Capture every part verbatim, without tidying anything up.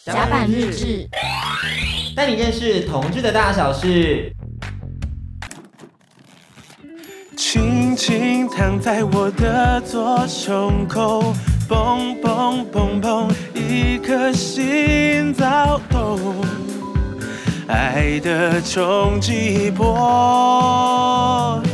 甲板日志， 带你认识同志的大小事。 轻轻躺在我的左胸口，砰砰砰砰，一颗心躁动，爱的冲击波。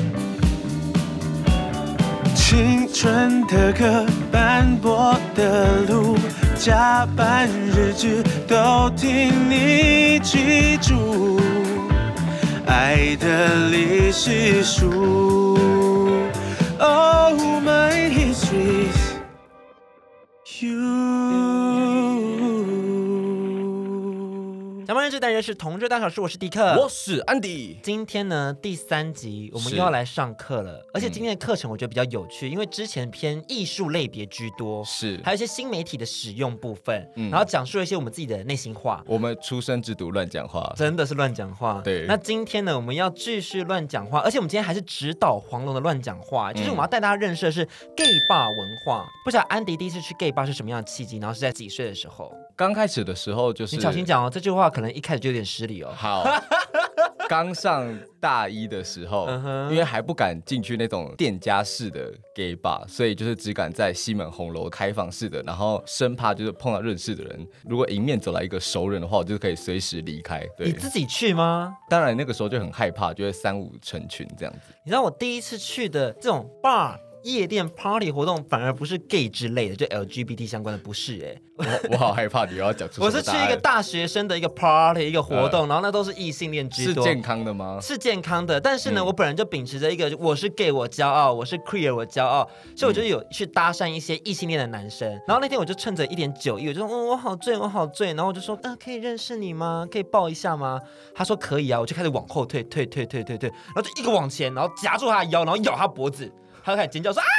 青春的歌，斑驳的路，甲板日志都听你记住，爱的历史书。Oh my history is you。 甲板日志带你认识同志大小事，我是迪克， 我是安迪。 今天呢第三集我们又要来上课了，而且今天的课程我觉得比较有趣，因为之前偏艺术类别居多， 是还有一些新媒体的使用部分， 嗯然后讲述了一些我们自己的内心话。 我们出生之毒乱讲话， 真的是乱讲话。 对， 那今天呢，我们要继续乱讲话，而且我们今天还是直捣黄龙的乱讲话，就是我们要带大家认识的是 gay bar 文化。不知道安迪第一次去 gay bar 是什么样的契机，然后是在几岁的时候？ 刚开始的时候就是你小心讲哦，这句话可能一开始就有点失礼哦。 好，刚上大一的时候， 嗯因为还不敢进去那种店家式的 gay bar， 所以就是只敢在西门红楼开放式的，然后生怕就是碰到认识的人，如果迎面走来一个熟人的话，我就可以随时离开。对， 你自己去吗？ 当然那个时候就很害怕，就会三五成群这样子。 你知道我第一次去的这种 bar。夜店 party 活动反而不是 gay 之类的，就 L G B T 相关的不是哎、欸， 我, 我好害怕你要讲出什么答案。 我是去一个大学生的一个 party 一个活动，呃、然后那都是异性恋居多。 是健康的吗？ 是健康的，但是呢，嗯、我本人就秉持着一个我是 gay 我骄傲，我是 queer 我骄傲，所以我就有去搭讪一些异性恋的男生。然后那天我就趁着一点酒意，我就说，嗯，我好醉，我好醉。然后我就说，嗯、呃，可以认识你吗？可以抱一下吗？他说可以啊，我就开始往后退，退退退退退，然后就一个往前，然后夹住他的腰，然后咬他脖子，他就开始尖叫说啊！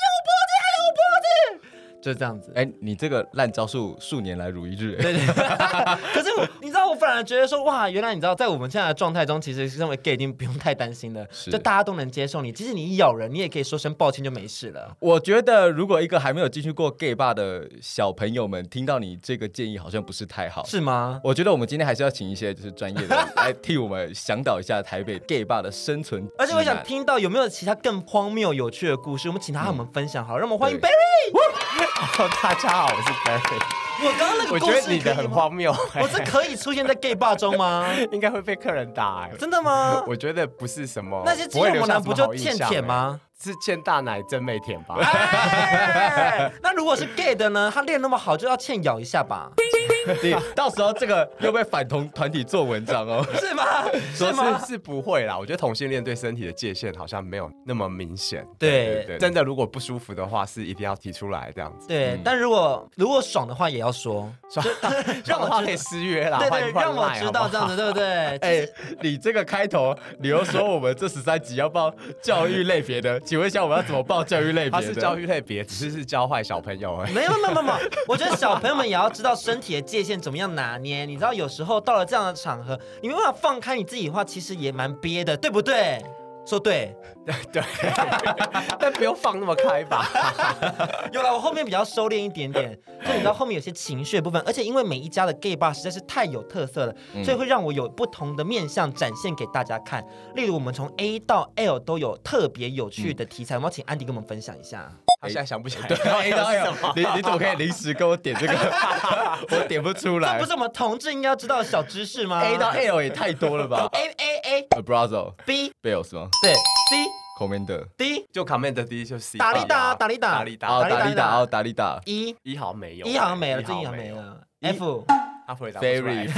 就这样子， 哎、欸，你这个烂招数数年来如一日、欸。 对对。可是我，你知道，我反而觉得说，哇，原来你知道，在我们现在的状态中，其实身为 gay 已经不用太担心了，就大家都能接受你。即使你咬人，你也可以说声抱歉就没事了。 我觉得，如果一个还没有进去过 gay bar 的小朋友们听到你这个建议，好像不是太好， 是吗？ 我觉得我们今天还是要请一些就是专业的来替我们向导一下台北 gay bar 的生存。 而且我想听到有没有其他更荒谬有趣的故事，我们请他和我们分享好了。让我们欢迎 Berry。 哦，大家好，我是 Berry。 我刚刚那个故事， 我觉得你的很荒谬、欸。 我这可以出现在 gay bar 中吗？ 应该会被客人打、欸。 真的吗？ 我觉得不是什么。 那些肌肉猛男不就欠舔吗？ 是欠大奶真没舔吧？ 哎、那如果是 gay 的呢？他练那么好，就要欠咬一下吧？ 你到时候这个又被反同团体做文章哦， 是吗？ 是吗？是不会啦。我觉得同性恋对身体的界限好像没有那么明显。 对对, 对, 对，真的如果不舒服的话，是一定要提出来这样子。 对，嗯、但如果如果爽的话，也要说， 爽让我可以失约啦。 对 对, 对，让我知道这样子，对不对？ 哎、欸，你这个开头，你又说我们这十三集要报教育类别的，请问一下我们要怎么报教育类别的？ 它是教育类别，只是是教坏小朋友而已。 没有没有没有，我觉得小朋友们也要知道身体的界限怎么样拿捏。你知道有时候到了这样的场合，你没办法放开你自己的话，其实也蛮憋的，对不对？说对， 对，但不用放那么开吧。 有了，我后面比较收敛一点点，就你知道后面有些情绪的部分，而且因为每一家的 gay bar 实在是太有特色了，嗯、所以会让我有不同的面向展现给大家看。例如，我们从 A 到 L 都有特别有趣的题材，嗯、我们要请安迪跟我们分享一下。 他现在想不起来。 对 ，A 到 L， 你你怎么可以临时跟我点这个？我点不出来。 这不是我们同志应该要知道的小知识吗 ？A 到 L 也太多了吧 ？A A A，Abrazo，B Bell 是吗？ 对 ，C Commander D 就 Commander D 就 C。 打力打打力打打力打哦打力打哦打力打。 一一好像没有， 一好像没了，这一好像没了。F 他不会打不出来。 Very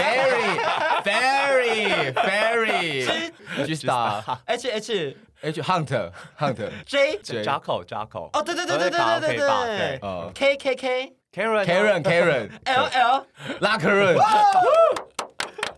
very very very G Star H H H Hunter Hunter J Jacko Jacko 哦对对对对对对对对 K K K Karen Karen Karen L L 拉克润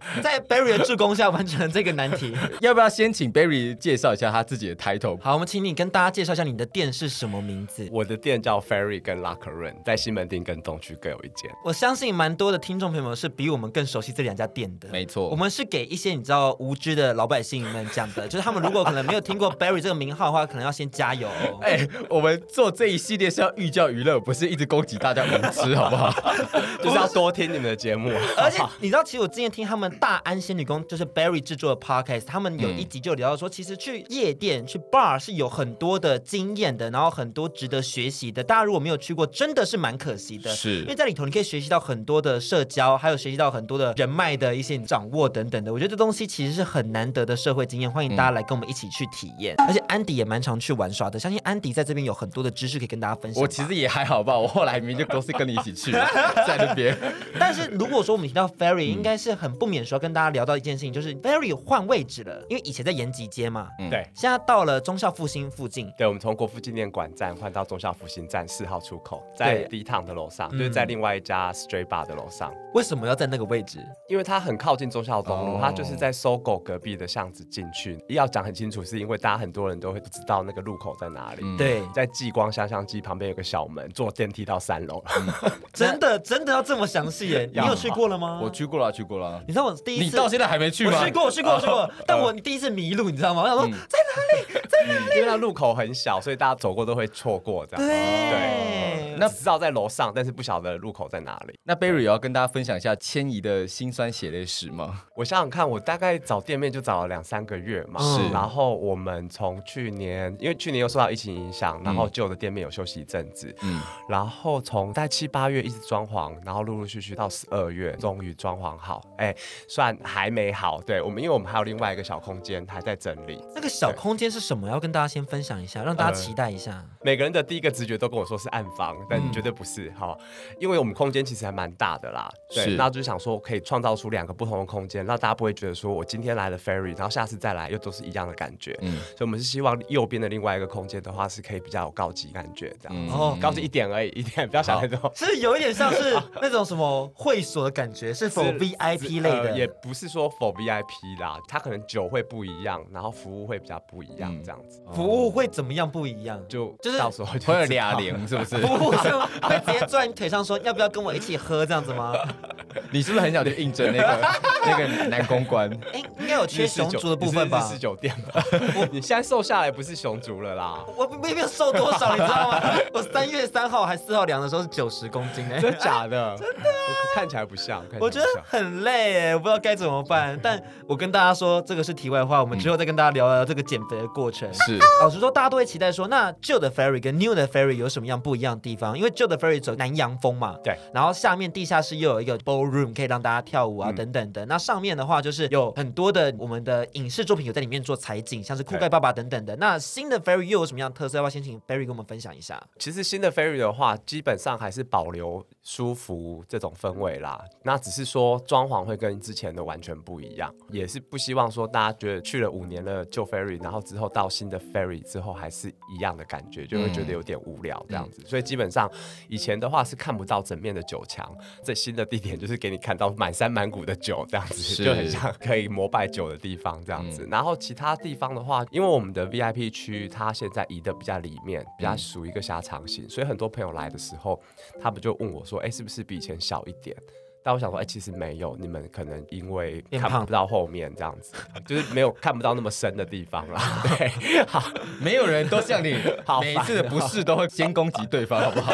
在 Barry 的助攻下完成了这个难题。 要不要先请 Barry 介绍一下他自己的 title？ 好，我们请你跟大家介绍一下你的店是什么名字。 我的店叫 Ferry 跟 Locker Room， 在西门町跟东区各有一间。 我相信蛮多的听众朋友们是比我们更熟悉这两家店的。 没错， 我们是给一些你知道无知的老百姓们讲的，就是他们如果可能没有听过 Barry 这个名号的话，可能要先加油哦。 哎、欸，我们做这一系列是要寓教于乐，不是一直攻击大家无知，好不好？ 就是要多听你们的节目。 而且你知道，其实我之前听他们大安仙女宫就是 Barry 制作的 podcast， 他们有一集就聊到说，其实去夜店去 bar 是有很多的经验的，然后很多值得学习的。大家如果没有去过，真的是蛮可惜的。 是， 因为在里头你可以学习到很多的社交，还有学习到很多的人脉的一些掌握等等的。我觉得这东西其实是很难得的社会经验，欢迎大家来跟我们一起去体验。嗯、而且安迪也蛮常去玩耍的，相信安迪在这边有很多的知识可以跟大家分享。 我其实也还好吧，我后来明明就都是跟你一起去在那边。 但是如果说我们提到 Ferry， 应该是很不免说跟大家聊到一件事情，就是 Ferry 换位置了，因为以前在延吉街嘛， 嗯、对， 现在到了忠孝复兴附近。 对，我们从国父纪念馆站换到忠孝复兴站四号出口，在第一趟的楼上，就是在另外一家 Stray Bar 的楼上。 为什么要在那个位置？ 因为它很靠近忠孝东路， oh. 它就是在 SOGO 隔壁的巷子进去。要讲很清楚，是因为大家很多人都会不知道那个路口在哪里。 嗯、对， 在继光香香鸡旁边有个小门，坐电梯到三楼。 嗯、真的真的要这么详细耶？你有去过了吗？ 我去过了，去过了。 你知道我第一次， 你到现在还没去吗？ 我去过，我去过，我去过。哦、但我第一次迷路，你知道吗？我想说、嗯、在哪里，在哪里？ 因为那路口很小，所以大家走过都会错过这样。 对。 对，那只知道在楼上，但是不晓得路口在哪里。 那 Barry 也要跟大家分享一下迁移的辛酸血泪史吗？ 我想想看，我大概找店面就找了两三个月嘛。 是。 然后我们从去年，因为去年又受到疫情影响，然后旧的店面有休息一阵子。嗯。然后从大概七八月一直装潢，然后陆陆续续到十二月，终于装潢好。哎，算还没好。对我们，因为我们还有另外一个小空间还在整理。 那个小空间是什么？要跟大家先分享一下，让大家期待一下。呃、 每个人的第一个直觉都跟我说是暗房，但绝对不是哈、嗯，因为我们空间其实还蛮大的啦。对，那就想说可以创造出两个不同的空间，让大家不会觉得说我今天来了 Ferry， 然后下次再来又都是一样的感觉。嗯，所以我们是希望右边的另外一个空间的话是可以比较有高级感觉这样。哦、嗯，高级一点而已，一点不要想太多。 是有一点像是那种什么会所的感觉，是否 V I P 类的、呃？ 也不是说否 V I P 啦，它可能酒会不一样，然后服务会比较不一样，这样子。 嗯、服务会怎么样不一样？ 就就是到时候会有俩零，是不是？ 服务是会直接坐在你腿上说要不要跟我一起喝这样子吗？ 你是不是很想去应征那个那个男公关？ 哎，应该有缺熊族的部分吧？ 日式酒店吧。你现在瘦下来不是熊族了啦。 我没有瘦多少，你知道吗？我三月三号还四号量的时候是九十公斤哎， 真的假的？ 真的、啊， 看起来不像。 我觉得很累哎，我不知道该怎么办。但我跟大家说，这个是题外话，我们之后再跟大家聊聊这个减肥的过程。 是， 老实说，大家都会期待说，那旧的 Ferry 跟 New 的 Ferry 有什么样不一样的地方？因为旧的 Ferry 走南洋风嘛， 对， 然后下面地下室又有一个 ballroom 可以让大家跳舞啊、嗯、等等的。那上面的话就是有很多的我们的影视作品有在里面做采景，像是酷盖爸爸等等的。那新的 Ferry 又有什么样的特色？要不要先请 Barry 跟我们分享一下？ 其实新的 Ferry 的话，基本上还是保留舒服这种氛围啦。那只是说装潢会跟之前的完全不一样，也是不希望说大家觉得去了五年了旧 Ferry， 然后之后到新的 Ferry 之后还是一样的感觉，就会觉得有点无聊这样子。嗯、所以基本上以前的话是看不到整面的酒墙，这新的地点就是给你看到满山满谷的酒这样子，就很像可以膜拜酒的地方这样子。嗯、然后其他地方的话，因为我们的 V I P 区它现在移的比较里面，比较属于一个狭长型，所以很多朋友来的时候，他们就问我说：“哎，是不是比以前小一点？”但我想说，哎、欸，其实没有，你们可能因为看不到后面这样子，就是没有看不到那么深的地方啦。对，好， 没有人都像你，每一次的不是都会先攻击对方，好不好？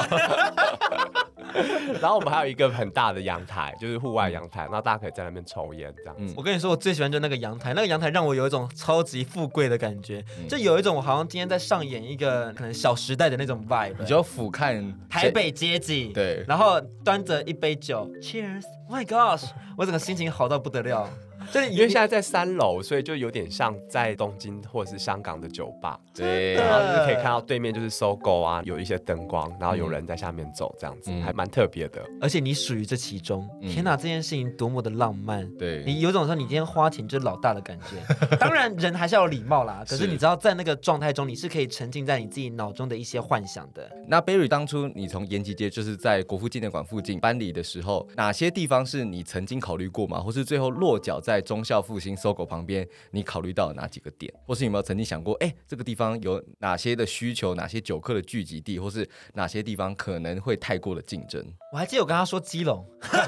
然后我们还有一个很大的阳台，就是户外阳台，然后大家可以在那边抽烟这样子。 嗯、我跟你说，我最喜欢就是那个阳台，那个阳台让我有一种超级富贵的感觉，嗯、就有一种我好像今天在上演一个可能小时代的那种 vibe。 你就俯瞰台北街景， 对， 然后端着一杯酒 ，Cheers。Oh my gosh！ 我整个心情好到不得了。 就是因为现在在三楼，所以就有点像在东京或者是香港的酒吧。 对， 然后就是可以看到对面就是搜狗啊，有一些灯光，然后有人在下面走，这样子、嗯、还蛮特别的。 而且你属于这其中，嗯、天哪，这件事情多么的浪漫！ 对， 你有种说你今天花钱就是老大的感觉。当然人还是要有礼貌啦，可是你知道在那个状态中，你是可以沉浸在你自己脑中的一些幻想的。 那 Berry 当初你从延吉街就是在国父纪念馆附近搬离的时候，哪些地方是你曾经考虑过吗？或是最后落脚在忠孝复兴搜狗旁边，你考虑到哪几个点？或是有没有曾经想过，哎、欸，这个地方有哪些的需求，哪些酒客的聚集地，或是哪些地方可能会太过的竞争？ 我还记得我跟他说基隆。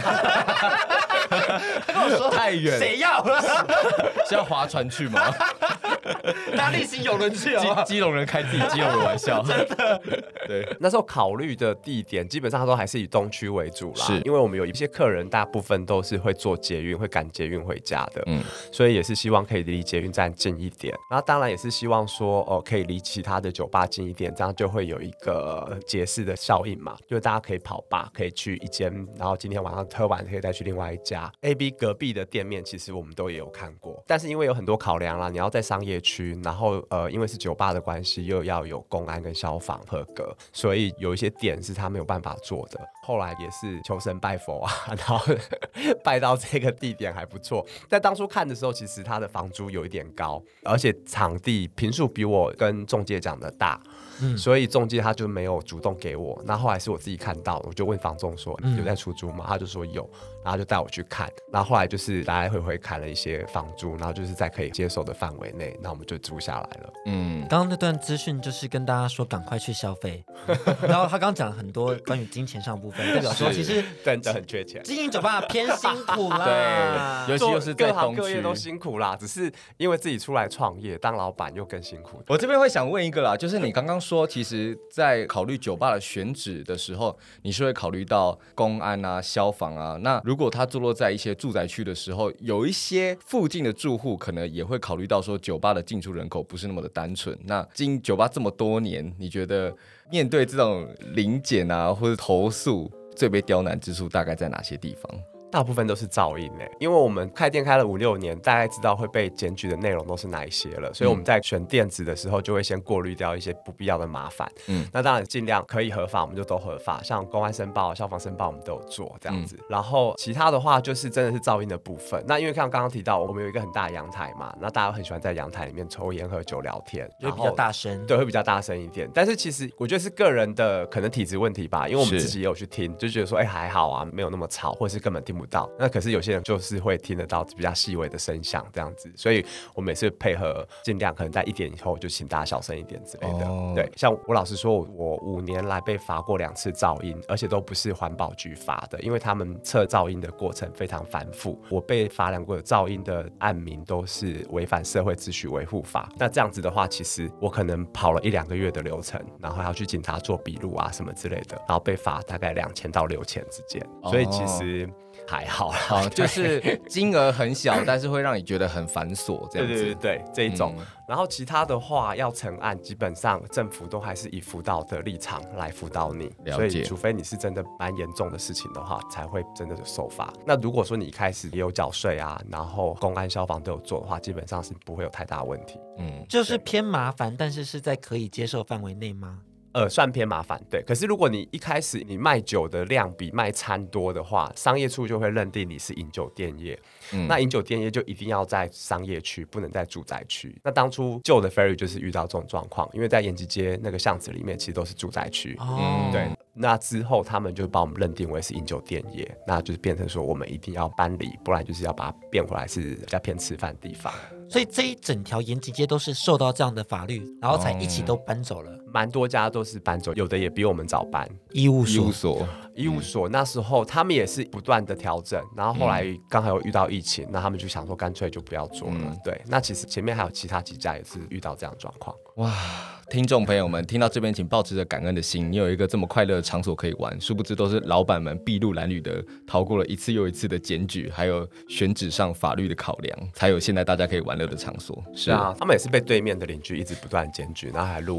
他跟我说太远， 谁要了？ 是要划船去吗？ 搭立行邮轮去哦。 基隆人开自己基隆的玩笑，真的。对， 那时候考虑的地点基本上都还是以东区为主啦， 是因为我们有一些客人，大部分都是会坐捷运，会赶捷运回家的，嗯，所以也是希望可以离捷运站近一点。然后当然也是希望说，哦，可以离其他的酒吧近一点，这样就会有一个结识的效应嘛，就是大家可以跑吧，可以去一间，然后今天晚上喝完可以再去另外一家。A B 隔壁的店面其实我们都也有看过，但是因为有很多考量啦，你要在商业区，然后呃，因为是酒吧的关系，又要有公安跟消防合格，所以有一些点是他没有办法做的。后来也是求神拜佛啊，然后拜到这个地点还不错。但当初看的时候，其实它的房租有一点高，而且场地坪数比我跟仲介讲的大。嗯、所以仲介他就没有主动给我，那后来是我自己看到，我就问房仲说有在出租吗？他就说有，然后就带我去看，然后后来就是来来回回砍了一些房租，然后就是在可以接受的范围内，那我们就租下来了。 嗯，刚刚那段资讯就是跟大家说赶快去消费，然后他刚刚讲了很多关于金钱上的部分，代表说其实真的很缺钱， 经营酒吧偏辛苦啦， 对，尤其又是在东区， 各行各业都辛苦啦，只是因为自己出来创业当老板又更辛苦。 我这边会想问一个啦，就是你刚刚说其实在考虑酒吧的选址的时候，你是会考虑到公安啊、消防啊，那如果它坐落在一些住宅区的时候，有一些附近的住户可能也会考虑到说酒吧的进出人口不是那么的单纯，那经营酒吧这么多年，你觉得面对这种临检啊或者投诉，最被刁难之处大概在哪些地方？ 大部分都是噪音诶，因为我们开店开了五六年，大概知道会被检举的内容都是哪一些了，所以我们在选店址的时候就会先过滤掉一些不必要的麻烦。嗯，那当然尽量可以合法，我们就都合法，像公安申报、消防申报我们都有做这样子。嗯、然后其他的话就是真的是噪音的部分。那因为像刚刚提到，我们有一个很大的阳台嘛，那大家很喜欢在阳台里面抽烟、喝酒、聊天， 就比较大声， 对，会比较大声一点。但是其实我觉得是个人的可能体质问题吧，因为我们自己也有去听，就觉得说，哎、欸、还好啊，没有那么吵，或是根本听不到。那可是有有些人就是会听得到比较细微的声响这样子，所以我们也是配合尽量可能在一点以后就请大家小声一点之类的。哦、对，像我老实说，我五年来被罚过两次噪音，而且都不是环保局罚的，因为他们测噪音的过程非常繁复。我被罚两个噪音的案名都是违反社会秩序维护法。那这样子的话，其实我可能跑了一两个月的流程，然后还要去警察做笔录啊什么之类的，然后被罚大概两千到六千之间。所以其实还好啦。 哦，就是金额很小，但是会让你觉得很繁琐，这样子。 对对对，这一种。嗯、然后其他的话，要成案，基本上政府都还是以辅导的立场来辅导你。所以，除非你是真的蛮严重的事情的话，才会真的受罚。那如果说你一开始也有缴税啊，然后公安、消防都有做的话，基本上是不会有太大问题。 嗯，就是偏麻烦，但是是在可以接受范围内吗？ 呃，算偏麻烦，对。可是如果你一开始你卖酒的量比卖餐多的话，商业处就会认定你是饮酒店业。嗯、那饮酒店业就一定要在商业区，不能在住宅区。那当初旧的 Ferry 就是遇到这种状况，因为在延吉街那个巷子里面其实都是住宅区。哦，对。那之后他们就把我们认定为是饮酒店业，那就是变成说我们一定要搬离，不然就是要把它变回来是比较偏吃饭的地方。 所以这一整条延吉街都是受到这样的法律，然后才一起都搬走了。 蛮、哦、多家都是搬走，有的也比我们早搬。 医务所， 医务所， 医务所那时候他们也是不断的调整，然后后来刚好有遇到疫情，那他们就想说干脆就不要做了。嗯、对，那其实前面还有其他几家也是遇到这样的状况。 哇，听众朋友们听到这边，请抱持着感恩的心，你有一个这么快乐的场所可以玩，殊不知都是老板们筚路蓝缕的逃过了一次又一次的检举，还有选址上法律的考量，才有现在大家可以玩乐的场所。 是啊，他们也是被对面的邻居一直不断检举，然后还录音，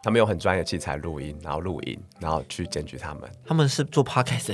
他们用很专业的器材录音，然后录音，然后去检举他们。 他们是做 podcast，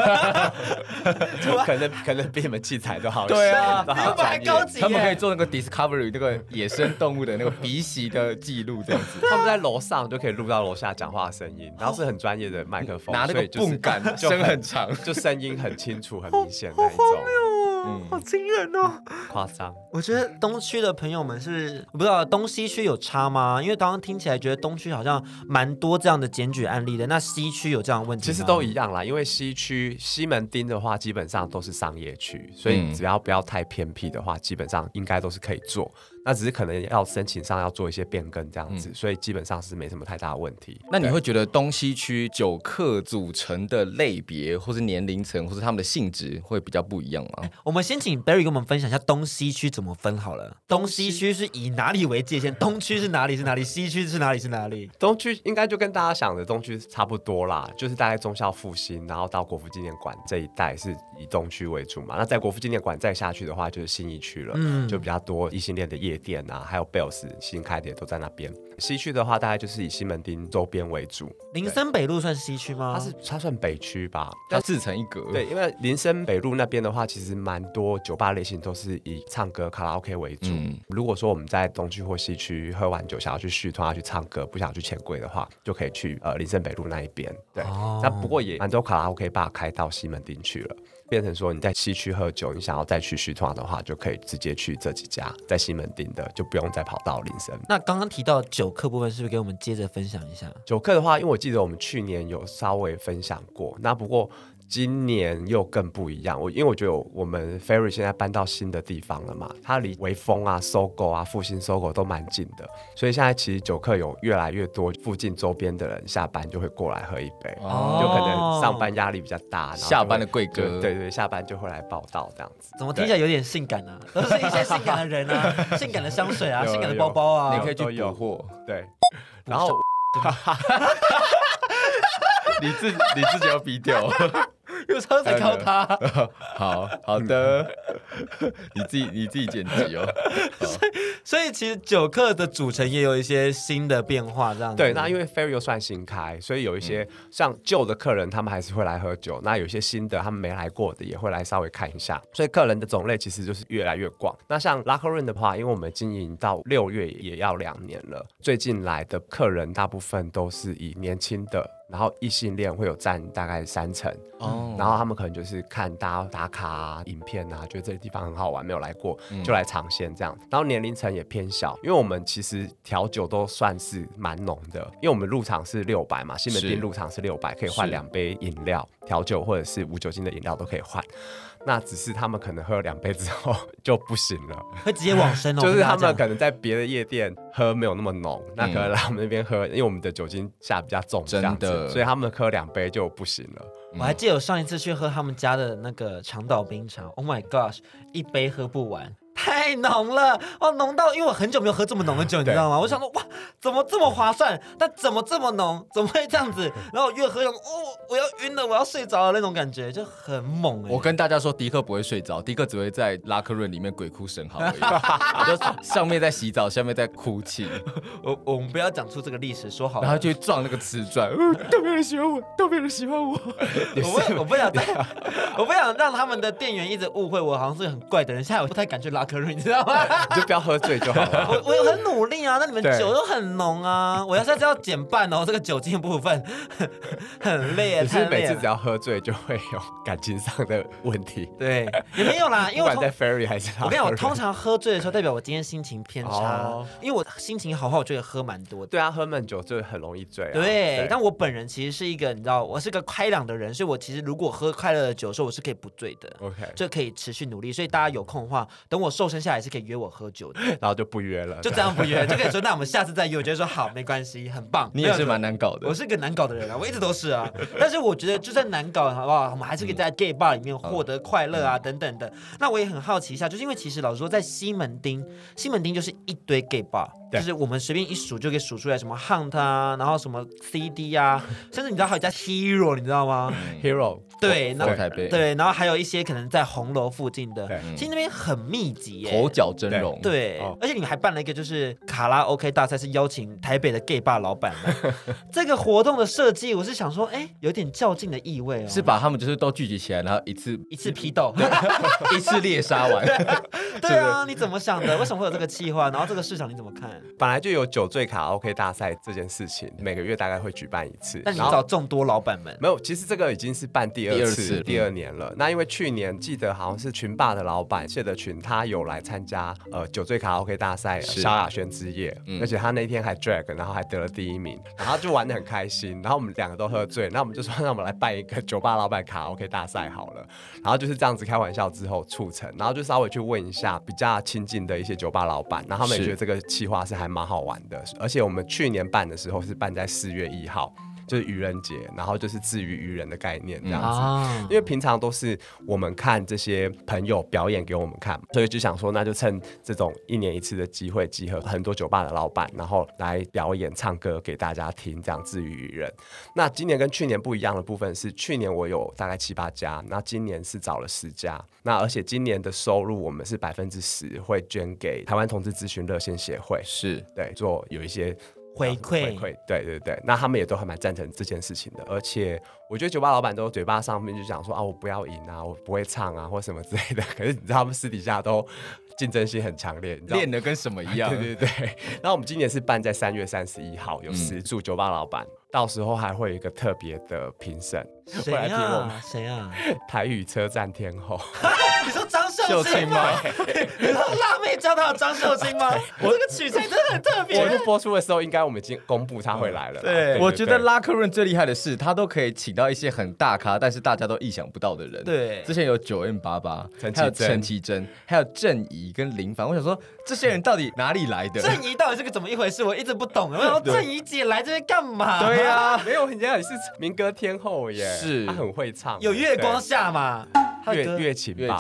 可能可能比你们器材都好。 对啊， 比我们还高级耶。 他们可以做那个 Discovery 那个野生动物的那个鼻息的记录，这样子。 他们在楼上就可以录到楼下讲话的声音，然后是很专业的麦克风， 拿那个泵杆，声很长， 就声音很清楚、很明显那一种。 嗯，好惊人哦， 夸张。 我觉得东区的朋友们是，我不知道东西区有差吗？因为刚刚听起来觉得东区好像蛮多这样的检举案例的，那西区有这样的问题吗？ 其实都一样啦，因为西区西门町的话，基本上都是商业区，所以只要不要太偏僻的话，基本上应该都是可以做。那只是可能要申请上要做一些变更这样子，嗯、所以基本上是没什么太大的问题。 那你会觉得东西区酒客组成的类别，或是年龄层，或是他们的性质会比较不一样吗？ 我们先请 Barry 跟我们分享一下东西区怎么分好了。东西区是以哪里为界限？东区是哪里是哪里？西区是哪里是哪里？ 东区应该就跟大家想的东区差不多啦，就是大概忠孝复兴，然后到国父纪念馆这一带是以东区为主嘛。那在国父纪念馆再下去的话，就是信义区了，嗯，就比较多异性恋的夜店啊，还有 Bells 新开的也都在那边。西区的话，大概就是以西门町周边为主。 林森北路算西区吗？ 它是它算北区吧， 它自成一格。 对，因为林森北路那边的话，其实蛮多酒吧类型都是以唱歌卡拉 OK 为主。嗯、如果说我们在东区或西区喝完酒，想要去续团、要去唱歌，不想去钱柜的话，就可以去呃林森北路那一边。对，哦、那不过也蛮多卡拉 OK 吧开到西门町去了。变成说你在西区喝酒，你想要再去续团的话，就可以直接去这几家在西门町的，就不用再跑到林森。 那刚刚提到酒客部分，是不是给我们接着分享一下？ 酒客的话，因为我记得我们去年有稍微分享过，那不过今年又更不一样。我因为我觉得我们 Ferry 现在搬到新的地方了嘛，它离微风啊、SOGO 啊、复兴 SOGO 都蛮近的，所以现在其实酒客有越来越多，附近周边的人下班就会过来喝一杯，哦、就可能上班压力比较大， 下班的贵哥， 对对，下班就会来报道这样子。 怎么听起来有点性感啊？都是一些性感的人啊，性感的香水啊，性感的包包啊， 你可以去补货。 对，然后你自你自己要逼掉。 有时候在靠他。 好好的，你自己你自己剪辑哦。 所以所以其实酒客的组成也有一些新的变化，这样子。 对，那因为 Ferry 又算新开，所以有一些、嗯、像旧的客人，他们还是会来喝酒。那有些新的，他们没来过的，也会来稍微看一下。所以客人的种类其实就是越来越广。那像 Locker Room 的话，因为我们经营到六月也要两年了，最近来的客人大部分都是以年轻的。然后异性恋会有占大概三成，哦，然后他们可能就是看大家打卡啊、影片啊，觉得这个地方很好玩，没有来过、嗯、就来尝鲜这样。然后年龄层也偏小，因为我们其实调酒都算是蛮浓的，因为我们入场是六百嘛，西门町入场是六百，可以换两杯饮料、调酒或者是无酒精的饮料都可以换。那只是他们可能喝了两杯之后就不行了， 会直接往生哦。 就是他们可能在别的夜店喝没有那么浓，嗯、那可能来我们那边喝，因为我们的酒精下比较重，真的，所以他们喝两杯就不行了。 我还记得我上一次去喝他们家的那个长岛冰茶 ，Oh my gosh， 一杯喝不完。太浓了，哇，浓到因为我很久没有喝这么浓的酒，你知道吗？我想说，哇，怎么这么划算？但怎么这么浓？怎么会这样子？然后我越喝，哦，我要晕了，我要睡着了那种感觉，就很猛哎、欸。 我跟大家说，迪克不会睡着，迪克只会在拉克润里面鬼哭神嚎而已，就上面在洗澡，下面在哭泣。 我我们不要讲出这个历史，说好了， 然后就撞那个瓷砖，呃、都没人喜欢我，都没人喜欢我。 我不我不想再，我不想让他们的店员一直误会我好像是个很怪的人，现在我不太敢去拉。你知道吗？ 你就不要喝醉就好了。 我我有很努力啊，那你们酒都很浓啊，我要下次要减半哦，这个酒精的部分很累啊。 可是每次只要喝醉就会有感情上的问题。 对，也没有啦，因为我不管在 Ferry 还是我跟你讲，我通常喝醉的时候，代表我今天心情偏差，哦、因为我心情好话，我就会喝蛮多的。 对啊，喝闷酒就很容易醉、啊。 对，对但我本人其实是一个，你知道，我是个开朗的人，所以我其实如果喝快乐的酒的时候，我是可以不醉的。OK， 就可以持续努力。所以大家有空的话，等我瘦身下来是可以约我喝酒的， 然后就不约了， 就这样不约，就可以说那我们下次再约。我觉得说好，没关系，很棒。 你也是蛮难搞的， 我是个难搞的人啊，我一直都是啊。但是我觉得就算难搞，好不好？我们还是可以在 gay bar 里面获得快乐啊，嗯、等等的。那我也很好奇一下，就是因为其实老实说，在西门町，西门町就是一堆 gay bar。 就是我们随便一数就可以数出来什么 Hunt 啊，然后什么 C D 啊，甚至你知道还有一家 Hero， 你知道吗、 嗯、？Hero 对， 在台北对，然后还有一些可能在红楼附近的， 嗯、 其实那边很密集耶， 头角峥嵘。 对，对哦、而且你们还办了一个就是卡拉 OK 大赛，是邀请台北的 gay bar 老板们。这个活动的设计，我是想说，哎，有点较劲的意味哦， 是把他们就是都聚集起来，然后一次一次批斗， 一次猎杀完。 对啊，你怎么想的？为什么会有这个企划？然后这个市场你怎么看？ 本来就有酒醉卡拉 OK 大赛这件事情，每个月大概会举办一次。 但你找众多老板们没有，其实这个已经是办第二次、 第二次第二年了。那因为去年记得好像是群霸的老板谢德群，他有来参加呃酒醉卡拉 OK 大赛萧亚轩之夜、嗯，而且他那天还 drag， 然后还得了第一名，然后就玩得很开心。然后我们两个都喝醉，那我们就说让我们来办一个酒吧老板卡拉 OK 大赛好了。然后就是这样子开玩笑之后促成，然后就稍微去问一下比较亲近的一些酒吧老板，然后他们也觉得这个企划是还蛮好玩的。而且我们去年办的时候是办在四月一号。就是愚人节，然后就是至于愚人的概念这样子、嗯，因为平常都是我们看这些朋友表演给我们看，所以就想说，那就趁这种一年一次的机会，集合很多酒吧的老板，然后来表演唱歌给大家听，这样至于愚人。那今年跟去年不一样的部分是，去年我有大概七八家，那今年是找了十家，那而且今年的收入我们是百分之十会捐给台湾同志咨询热线协会， 是对做有一些。 回馈回馈，对对对，那他们也都还蛮赞成这件事情的，而且我觉得酒吧老板都嘴巴上面就讲说啊，我不要赢啊，我不会唱啊，或什么之类的。可是你知道他们私底下都竞争性很强烈， 练得跟什么一样。 对对对。然后我们今年是办在三月三十一号，有十组酒吧老板、嗯，到时候还会有一个特别的评审， 谁啊？谁啊？ 台语车站天后。 你说张秀清吗？你说辣妹叫到张秀清吗？我这个取材真的很特别。 我播出的时候，应该我们已经公布他会来了。 对，对对对，我觉得拉客润最厉害的是，他都可以请到一些很大咖，但是大家都意想不到的人。 对， 之前有九 M 八八，还有陈绮贞，还有郑怡跟林凡。我想说，这些人到底哪里来的？ 郑怡到底是个怎么一回事？我一直不懂。我想说，郑怡姐来这边干嘛？ 对呀、啊，没有，人家也是民歌天后耶， 是， 她很会唱， 有月光下嘛。 乐乐琴吧，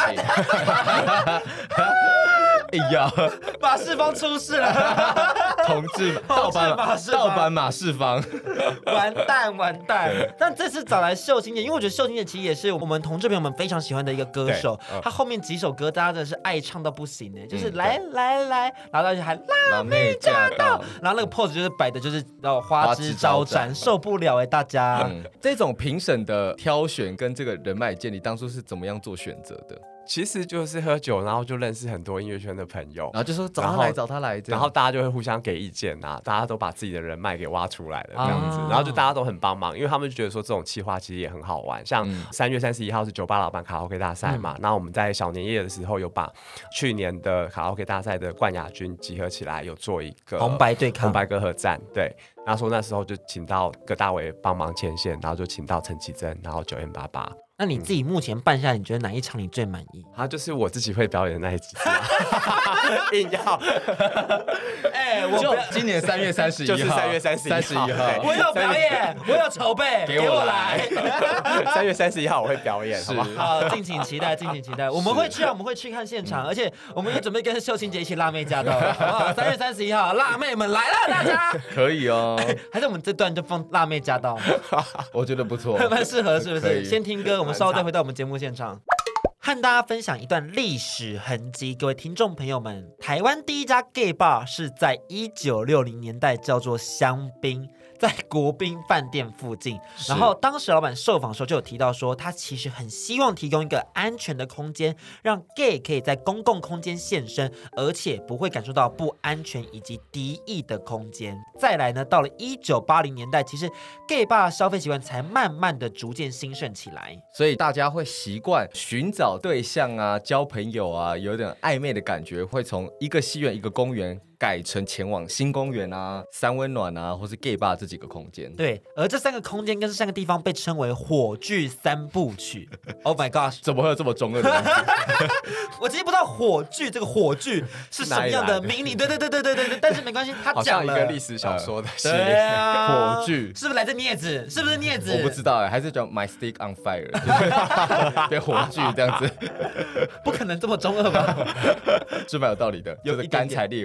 哎呀， 马世芳出事了， 同志盗版马盗版马世芳， 完蛋完蛋！但这次找来秀清姐，因为我觉得秀清姐其实也是我们同志朋友们非常喜欢的一个歌手，她后面几首歌大家真的是爱唱到不行哎，就是来来来，然后而且还辣妹驾到，然后那个 pose 就是摆的就是花枝招展，受不了哎大家。 嗯，这种评审的挑选跟这个人脉建立，当初是怎么样做选择的？ 其实就是喝酒，然后就认识很多音乐圈的朋友， 然后就说找他来找他来， 然后大家就会互相给意见啊，大家都把自己的人脉给挖出来了这样子，啊、然后就大家都很帮忙，因为他们就觉得说这种企划其实也很好玩。像三月三十一号是酒吧老板卡拉 OK 大赛嘛，那、嗯、我们在小年夜的时候有把去年的卡拉 OK 大赛的冠亚军集合起来，有做一个红白对抗、 红白歌合战，对。那时候那时候就请到葛大为帮忙牵线，然后就请到陈绮贞，然后九 M 八八。 那你自己目前办下来，你觉得哪一场你最满意？ 啊，就是我自己会表演的那一集，硬要。 哎、欸，我就今年三月三十一号， 就是三月三十一号， 我有表演，我有筹备，给我来。 三月三十一号我会表演，好不好？ 好，敬请期待，敬请期待。我们会去啊，我们会去看现场，而且我们也准备跟秀清姐一起辣妹驾到，好不好？三月三十一号，辣妹们来了，大家可以哦。 还是我们这段就放辣妹驾到， 我觉得不错， 蛮适合，是不是？先听歌，我们稍后再回到我们节目现场。和大家分享一段历史痕迹，各位听众朋友们，台湾第一家 gay bar 是在一九六零年代，叫做香槟，在国宾饭店附近。然后当时老板受访的时候就有提到说，他其实很希望提供一个安全的空间，让 gay 可以在公共空间现身，而且不会感受到不安全以及敌意的空间。再来呢，到了一九八零年代，其实 gay bar 消费习惯才慢慢的逐渐兴盛起来， 所以大家会习惯寻找对象啊，交朋友啊，有点暧昧的感觉，会从一个戏院一个公园改成前往新公园啊、三温暖啊，或是 gay bar 这几个空间。 对，而这三个空间跟这三个地方被称为火炬三部曲。Oh my gosh， 怎么会有这么中二的名字？ 我其实不知道火炬这个火炬是什么样的名理，对对对对对对对，但是没关系，他讲了好像一个历史小说的系列。 对啊， 火炬是不是来自镊子？是不是镊子？ 我不知道哎，还是叫 My Stick on Fire， 就是变火炬这样子。 不可能这么中二吧？ 是蛮有道理的，就是干柴烈火啊，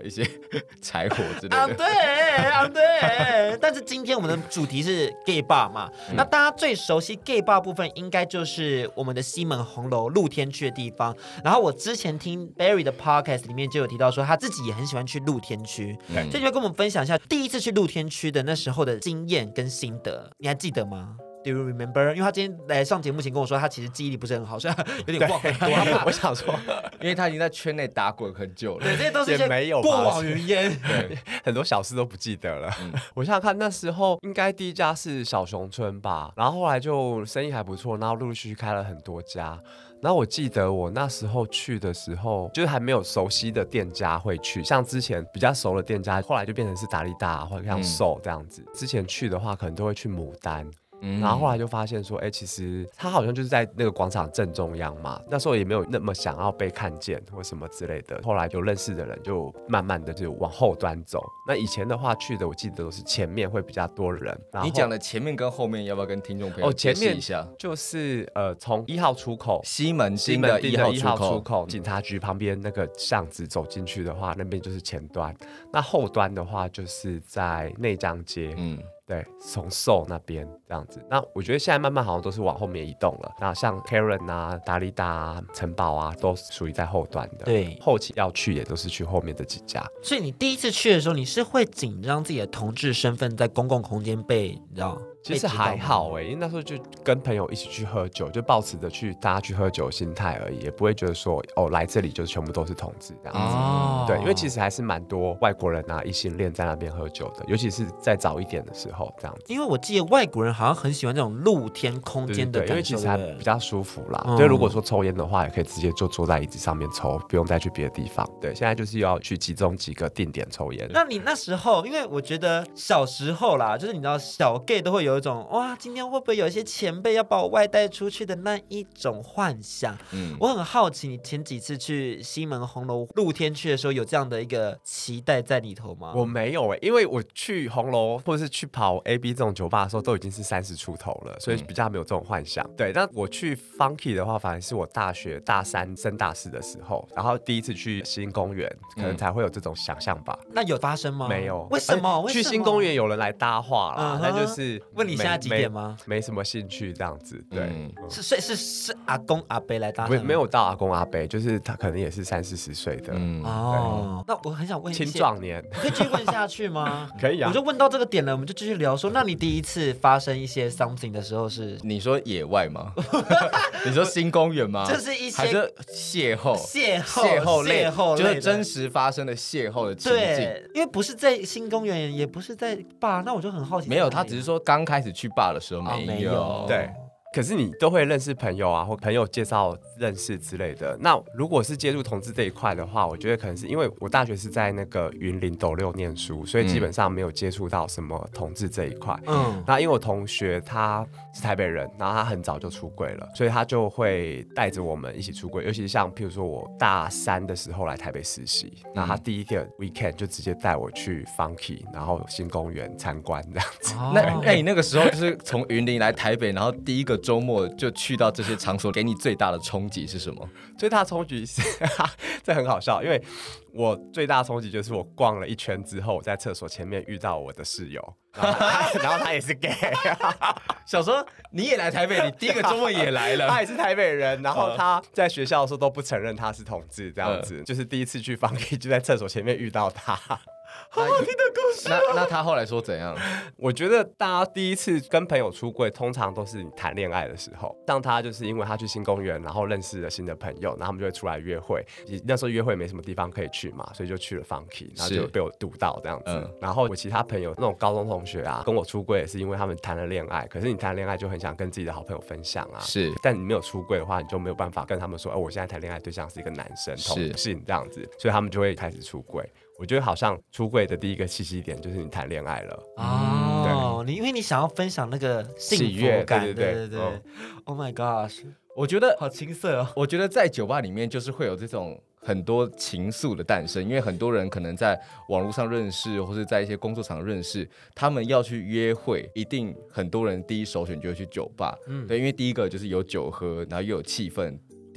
一些柴火之类的。 啊，对啊，对。但是今天我们的主题是 gay bar 嘛，嗯、那大家最熟悉 gay bar 部分，应该就是我们的西门红楼露天区的地方。然后我之前听 Barry 的 podcast 里面就有提到说，他自己也很喜欢去露天区，嗯、所以你会跟我们分享一下第一次去露天区的那时候的经验跟心得，你还记得吗？Do you remember？ 因为他今天来上节目前跟我说，他其实记忆力不是很好，所以有点忘很多。 我想说， 因为他已经在圈内打滚很久了， 对，这些都是一些过往云烟， 对，很多小事都不记得了。嗯、我想想看，那时候应该第一家是小熊村吧，然后后来就生意还不错，然后陆陆续续开了很多家。然后我记得我那时候去的时候，就是还没有熟悉的店家会去，像之前比较熟的店家，后来就变成是达利大或者像 Soul 这样子。嗯、之前去的话，可能都会去牡丹。嗯、然后后来就发现说，哎，其实他好像就是在那个广场正中央嘛。那时候也没有那么想要被看见或什么之类的。后来有认识的人，就慢慢的就往后端走。那以前的话去的，我记得都是前面会比较多人。 你讲的前面跟后面，要不要跟听众朋友解释一下？ 哦、就是呃，从一号出口西门町的一号出口， 出口警察局旁边那个巷子走进去的话，那边就是前端。那后端的话，就是在内江街。嗯。对，从寿那边这样子，那我觉得现在慢慢好像都是往后面移动了。那像 Karen 啊、达利达啊、城堡啊，都属于在后端的。 对， 后期要去也都是去后面的几家。 所以你第一次去的时候，你是会紧张自己的同志身份在公共空间被你知道？ 其实还好哎、欸，因为那时候就跟朋友一起去喝酒，就抱持着去大家去喝酒的心态而已，也不会觉得说哦来这里就全部都是同志这样子。哦、对，因为其实还是蛮多外国人啊、异性恋在那边喝酒的，尤其是在早一点的时候这样子。 因为我记得外国人好像很喜欢这种露天空间的感受， 因为其实还比较舒服啦。嗯、对，如果说抽烟的话，也可以直接就坐在椅子上面抽，不用再去别的地方。对，现在就是要去集中几个定点抽烟。 那你那时候，因为我觉得小时候啦，就是你知道小 gay 都会有一种哇，今天会不会有一些前辈要把我外带出去的那一种幻想。嗯，我很好奇，你前几次去西门红楼露天区的时候，有这样的一个期待在里头吗？ 我没有哎、欸，因为我去红楼或者是去跑 A B 这种酒吧的时候，都已经是三十出头了，所以比较没有这种幻想。嗯、对，但我去 Funky 的话，反而是我大学大三升大四的时候，然后第一次去新公园，可能才会有这种想象吧。 嗯、那有发生吗？ 没有。 为什么？ 去新公园有人来搭话啦，但、嗯、就是问你现在几点吗？ 没, 没什么兴趣这样子。对，嗯、 是是是是阿公阿伯来搭讪， 没没有到阿公阿伯，就是他可能也是三四十岁的。嗯， 哦，那我很想问一些青壮年， 可以继续问下去吗？ 可以啊， 我就问到这个点了，我们就继续聊说，那你第一次发生一些 something 的时候是？ 你说野外吗？你说新公园吗？ 就是一些还是邂逅、 邂逅、 邂逅类， 邂逅就是真实发生的邂逅的情境。 对，因为不是在新公园，也不是在bar，那我就很好奇。 没有，他只是说刚开始去bar的时候没有。哦、 没有对。可是你都会认识朋友啊，或朋友介绍认识之类的。那如果是接触同志这一块的话，我觉得可能是因为我大学是在那个云林斗六念书，所以基本上没有接触到什么同志这一块。嗯，那因为我同学他是台北人，然后他很早就出柜了，所以他就会带着我们一起出柜。尤其是像譬如说我大三的时候来台北实习，那、嗯、他第一个 weekend 就直接带我去 Funky， 然后新公园参观这样子。 哦、那那你那个时候就是从云林来台北，然后第一个周末就去到这些场所，给你最大的衝擊是什麼？ 最大的衝擊是這很好笑，因為我最大的衝擊就是我逛了一圈之後，我在廁所前面遇到我的室友，然後 他, 然後他也是 gay， 想說你也來台北，你第一個周末也來了， 他也是台北人，然後他在學校的時候都不承認他是同志，這樣子，嗯、就是第一次去Funky就在廁所前面遇到他。 好好聽的故事、啊、 那, 那他後來說怎樣？ 我覺得大家第一次跟朋友出櫃，通常都是你談戀愛的時候。像他就是因為他去新公園，然後認識了新的朋友，然後他們就會出來約會。那時候約會沒什麼地方可以去嘛，所以就去了 Funky， 然後就被我堵到這樣子、嗯。然後我其他朋友那種高中同學啊，跟我出櫃也是因為他們談了戀愛。可是你談戀愛就很想跟自己的好朋友分享啊。 是， 但你沒有出櫃的話，你就沒有辦法跟他們說，哦，我現在談戀愛對象是一個男生同性這樣子，所以他們就會開始出櫃。我覺得好像出櫃的第一個契機點就是你談戀愛了哦，你因為你想要分享那個幸福感，對對 對, 對、哦、，Oh my gosh， 我覺得好青澀哦。 我覺得在酒吧裡面就是會有這種很多情愫的誕生，因為很多人可能在網絡上認識，或是在一些工作場認識，他們要去約會，一定很多人第一首選就會去酒吧，嗯，對，因為第一個就是有酒喝，然後又有氣氛。第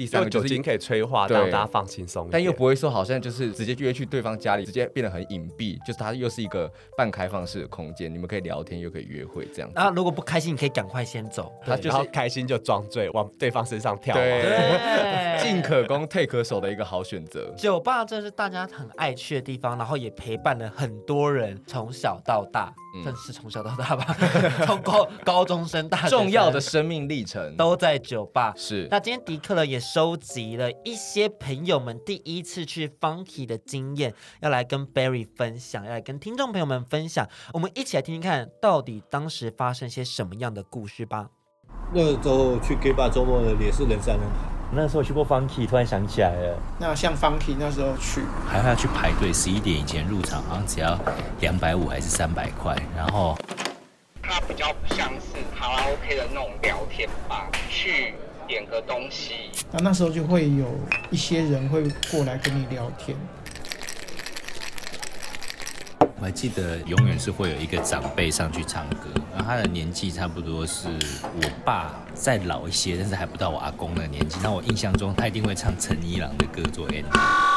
第三个就是酒精可以催化，让大家放轻松一点， 但又不会说好像就是直接约去对方家里，直接变得很隐蔽，就是它又是一个半开放式的空间，你们可以聊天又可以约会这样子。 然后如果不开心，你可以赶快先走。 他就是然后开心就装醉，往对方身上跳。 对， 进可攻退可守的一个好选择。 酒吧这是大家很爱去的地方，然后也陪伴了很多人从小到大，算、嗯、是从小到大吧，从高高中生、大学生重要的生命历程都在酒吧。 是。 那今天迪克呢也收集了一些朋友们第一次去 Funky 的经验，要来跟 Barry 分享，要来跟听众朋友们分享。我们一起来听听看，到底当时发生些什么样的故事吧。 那个时候去 gay bar 周末的也是人山人海。 那时候去过 Funky， 突然想起来了。 那像 Funky 那时候去， 还要去排队，十一点以前入场，好像只要两百五还是三百块。然后它比较不像是卡拉 OK 的那种聊天吧，去点个东西。 那那时候就会有一些人会过来跟你聊天。 我还记得永远是会有一个长辈上去唱歌，然后他的年纪差不多是我爸再老一些，但是还不到我阿公的年纪。那我印象中他一定会唱陈一郎的歌做 ending。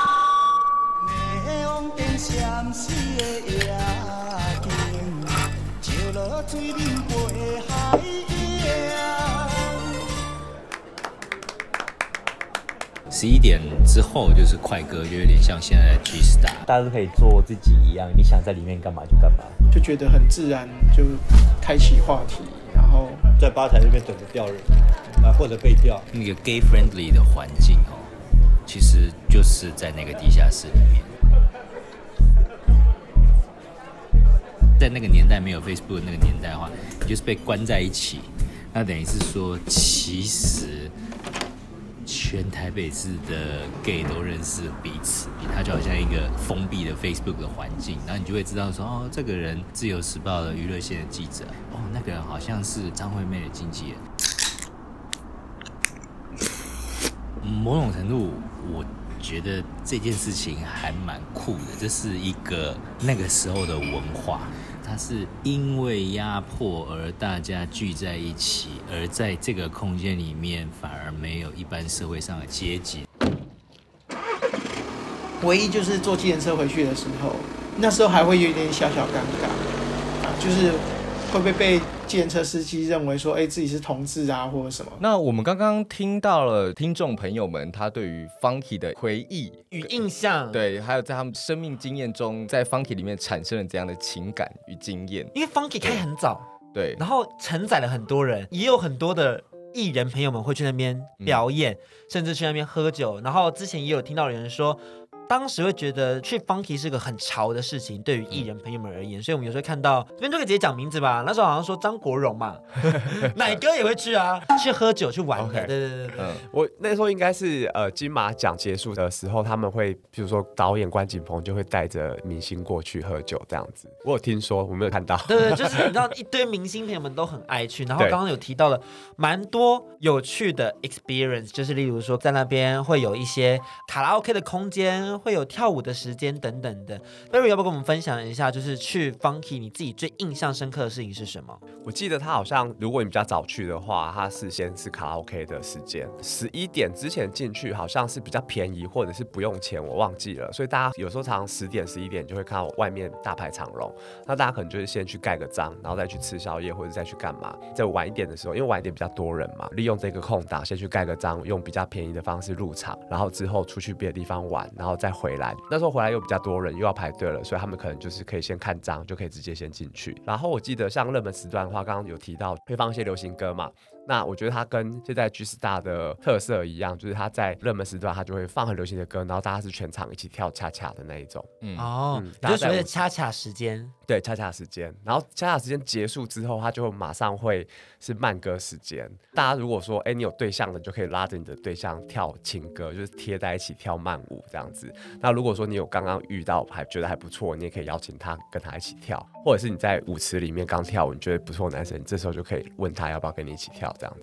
十一点之后就是快歌，就有点像现在的 G Star， 大家都可以做自己一样，你想在里面干嘛就干嘛， 就觉得很自然，就开启话题，然后在吧台那边等着钓人啊，或者被钓。 那个 gay friendly 的环境哦，其实就是在那个地下室里面。在那个年代没有 Facebook 那个年代的话，你就是被关在一起，那等于是说，其实全台北市的 gay 都认识彼此，它就好像一个封闭的 Facebook 的环境，然后你就会知道说，哦，这个人自由时报的娱乐线的记者，哦，那个人好像是张惠妹的经纪人。某种程度，我觉得这件事情还蛮酷的，这是一个那个时候的文化。它是因为压迫而大家聚在一起，而在这个空间里面反而没有一般社会上的阶级。 唯一就是坐计程车回去的时候，那时候还会有一点小小尴尬啊，就是会不会被计程车司机认为说，哎、欸，自己是同志啊，或者什么？ 那我们刚刚听到了听众朋友们他对于 Funky 的回忆与印象， 对，还有在他们生命经验中，在 Funky 里面产生了怎样的情感与经验？ 因为 Funky 开很早， 对， 然后承载了很多人，也有很多的艺人朋友们会去那边表演，嗯、甚至去那边喝酒。然后之前也有听到有人说，当时会觉得去 Funky 是个很潮的事情，对于艺人朋友们而言，所以我们有时候看到这边就可以直接讲名字吧。那时候好像说张国荣嘛，奶哥也会去啊，去喝酒去玩的。Okay. 对对对对、嗯， 我那时候应该是呃金马奖结束的时候，他们会比如说导演关锦鹏就会带着明星过去喝酒这样子。我有听说，我没有看到。 对对，就是你知道一堆明星朋友们都很爱去，然后刚刚有提到了蛮多有趣的 experience， 就是例如说在那边会有一些卡拉 OK 的空间。会有跳舞的时间等等的。 Barry 要不要跟我们分享一下，就是去 Funky 你自己最印象深刻的事情是什么？ 我记得他好像如果你比较早去的话，他事先是卡拉 OK 的时间，十一点之前进去好像是比较便宜或者是不用钱，我忘记了，所以大家有时候常常十点十一点就会看到外面大排长龙，那大家可能就是先去盖个章，然后再去吃宵夜或者再去干嘛。在晚一点的时候，因为晚一点比较多人嘛，利用这个空档先去盖个章，用比较便宜的方式入场，然后之后出去别的地方玩，然后再回来。那时候回来又比较多人，又要排队了，所以他们可能就是可以先看章，就可以直接先进去。然后我记得像热门时段的话，刚刚有提到会放一些流行歌嘛，那我觉得它跟现在 G Star 的特色一样，就是它在热门时段它就会放很流行的歌，然后大家是全场一起跳恰恰的那一种。 嗯哦，嗯、就是所谓的恰恰时间。 对，恰恰时间。然后恰恰时间结束之后，它就马上会是慢歌时间。大家如果说，哎，你有对象的，就可以拉着你的对象跳情歌，就是贴在一起跳慢舞这样子。那如果说你有刚刚遇到还觉得还不错，你也可以邀请他跟他一起跳，或者是你在舞池里面刚跳舞，你觉得不错的男生，你这时候就可以问他要不要跟你一起跳这样子。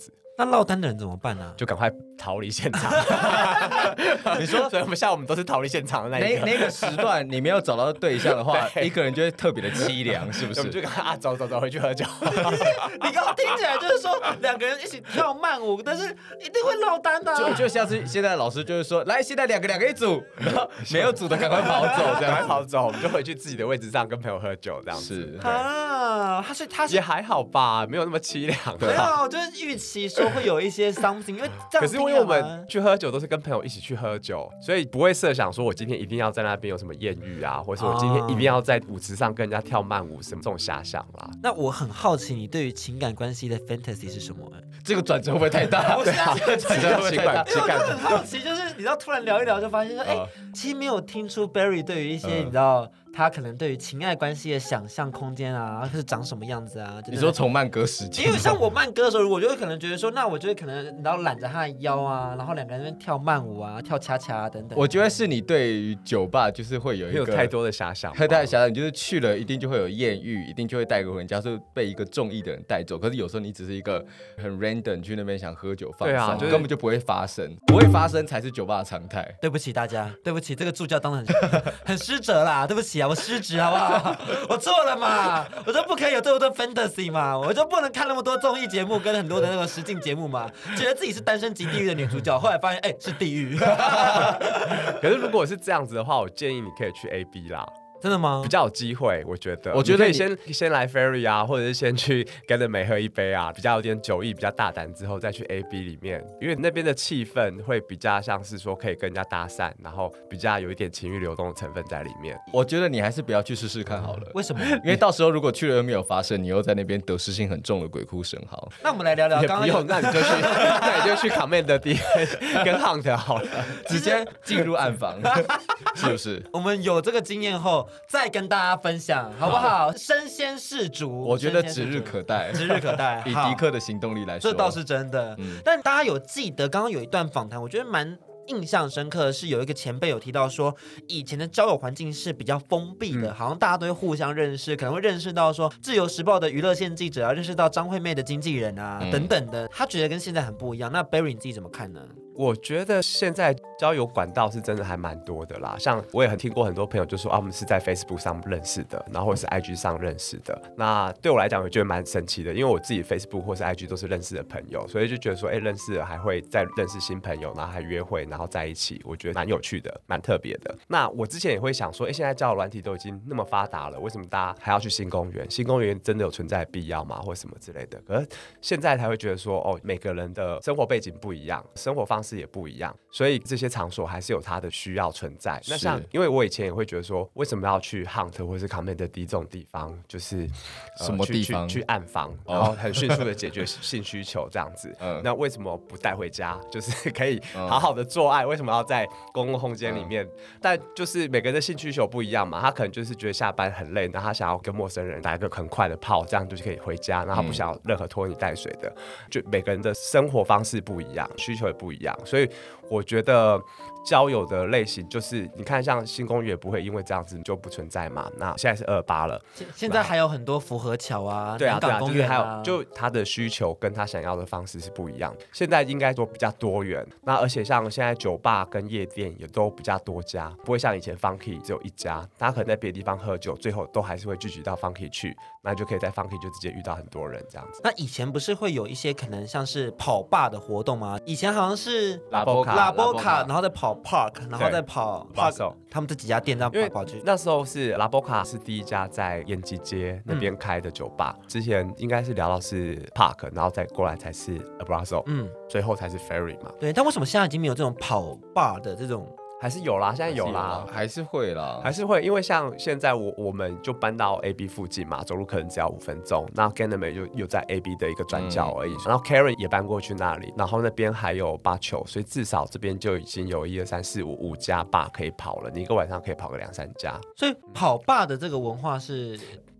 那落单的人怎么办呢、啊？ 就赶快逃离现场。 你说， 所以我们像我们都是逃离现场的那一个。 那那个时段你没有找到对象的话，一个人就会特别的凄凉，是不是？ 我们就赶快啊，走走走，回去喝酒。 你刚刚听起来就是说两个人一起跳慢舞，但是一定会落单的、啊。 就就像是现在老师就是说，来，现在两个两个一组，然后没有组的赶快跑走，这样赶快跑走，我们就回去自己的位置上跟朋友喝酒，这样子。 是啊，他是他是也还好吧，没有那么凄凉。 没有，就是预期说会有一些 something， 因为这样。 可是因为我们去喝酒都是跟朋友一起去喝酒，所以不会设想说我今天一定要在那边有什么艳遇啊，或者我今天一定要在舞池上跟人家跳慢舞什么这种遐想啦。 那我很好奇，你对于情感关系的 fantasy 是什么？ 这个转折会不会太大？ 我现在这个转折会不会太大？ 因为我就很好奇，就是你知道，突然聊一聊就发现说，哎、 哦欸，其实没有听出 Barry 对于一些、嗯、你知道。他可能对于情爱关系的想象空间啊，是长什么样子啊？ 你说从慢歌时间， 因为像我慢歌的时候，我就会可能觉得说，那我就会可能然后揽着他的腰啊，然后两个人跳慢舞啊，跳恰恰啊等等。 我觉得是你对于酒吧就是会有一个有太多的遐想， 太多的遐想，你就是去了一定就会有艳遇，一定就会带个回家，是被一个中意的人带走。可是有时候你只是一个很 random 去那边想喝酒放松，啊就是、根本就不会发生，不会发生才是酒吧的常态。 对不起大家，对不起，这个助教当得很很失责啦，对不起啊，我失职好不好？我错了嘛，我就不可以有这么多 fantasy 嘛，我就不能看那么多综艺节目跟很多的那个实境节目嘛，觉得自己是单身级地狱的女主角，后来发现哎、欸、是地狱。 可是如果是这样子的话，我建议你可以去 A B 啦。 真的吗？ 比较有机会，我觉得。 我觉得你可以先先来 Ferry 啊，或者是先去 Get 美喝一杯啊，比较有点酒意，比较大胆之后再去 A B 里面，因为那边的气氛会比较像是说可以跟人家搭讪，然后比较有一点情欲流动的成分在里面。 我觉得你还是不要去试试看好了。 为什么？ 因为到时候如果去了又没有发生，你又在那边得失心很重的鬼哭神嚎。 那我们来聊聊，刚刚不用，那你就去，那你就去 Command 第跟 Hunt 好了， 直接进入暗房，是不是？ 我们有这个经验后，再跟大家分享，好不好？身先士卒， 我觉得指日可待， 指日可待。 以迪克的行动力来说， 这倒是真的。嗯、但大家有记得刚刚有一段访谈，我觉得蛮印象深刻的是，有一个前辈有提到说，以前的交友环境是比较封闭的，嗯、好像大家都会互相认识，可能会认识到说《自由时报》的娱乐线记者啊，认识到张惠妹的经纪人啊、嗯、等等的。他觉得跟现在很不一样。那 Barry 你自己怎么看呢？ 我觉得现在交友管道是真的还蛮多的啦，像我也很听过很多朋友就说啊，我们是在 Facebook 上认识的，然后或是 I G 上认识的。那对我来讲，我觉得蛮神奇的，因为我自己 Facebook 或是 I G 都是认识的朋友，所以就觉得说，哎，认识了还会再认识新朋友，然后还约会，然后在一起，我觉得蛮有趣的，蛮特别的。那我之前也会想说，哎，现在交友软体都已经那么发达了，为什么大家还要去新公园？新公园真的有存在的必要吗？或什么之类的？可是现在才会觉得说，哦，每个人的生活背景不一样，生活方式也不一样。所以这些场所还是有它的需要存在。那像因为我以前也会觉得说，为什么要去 Hunt 或是 Command 这种地方，就是、 呃、什么地方去, 去, 去暗房，然后很迅速的解决性需求这样子。嗯、那为什么不带回家？就是可以好好的做爱，为什么要在公共空间里面？嗯、但就是每个人的性需求不一样嘛，他可能就是觉得下班很累，那他想要跟陌生人打一个很快的炮，这样就可以回家，然后他不想要任何拖泥带水的。嗯、就每个人的生活方式不一样，需求也不一样，所以我觉得交友的类型就是你看像新公寓也不会因为这样子就不存在嘛，那现在是二八了， 现在还有很多福和桥啊， 对啊对啊，就是还有就他的需求跟他想要的方式是不一样，现在应该说比较多元，那而且像现在酒吧跟夜店也都比较多家，不会像以前 Funky 只有一家，大家可能在别的地方喝酒，最后都还是会聚集到 Funky 去，那就可以在 Funky 就直接遇到很多人这样子。 那以前不是会有一些可能像是跑吧的活动吗？以前好像是拉波卡拉波卡，然后再跑 Park， 然后再跑 Park， 他们这几家店这样跑跑去。 那时候是拉波卡是第一家在延吉街那边开的酒吧，嗯、之前应该是聊到是 Park， 然后再过来才是 Abrazo， 嗯，最后才是 Ferry 嘛。 对，但为什么现在已经没有这种跑吧的这种？ 还是有啦，现在有啦， 还是会啦， 还是会，因为像现在我我们就搬到 A B 附近嘛，走路可能只要五分钟。那 Ganame 就又在 A B 的一个转角而已，嗯、然后 Karen 也搬过去那里，然后那边还有巴球，所以至少这边就已经有一二三四五五家吧可以跑了，你一个晚上可以跑个两三家。 所以跑吧的这个文化是。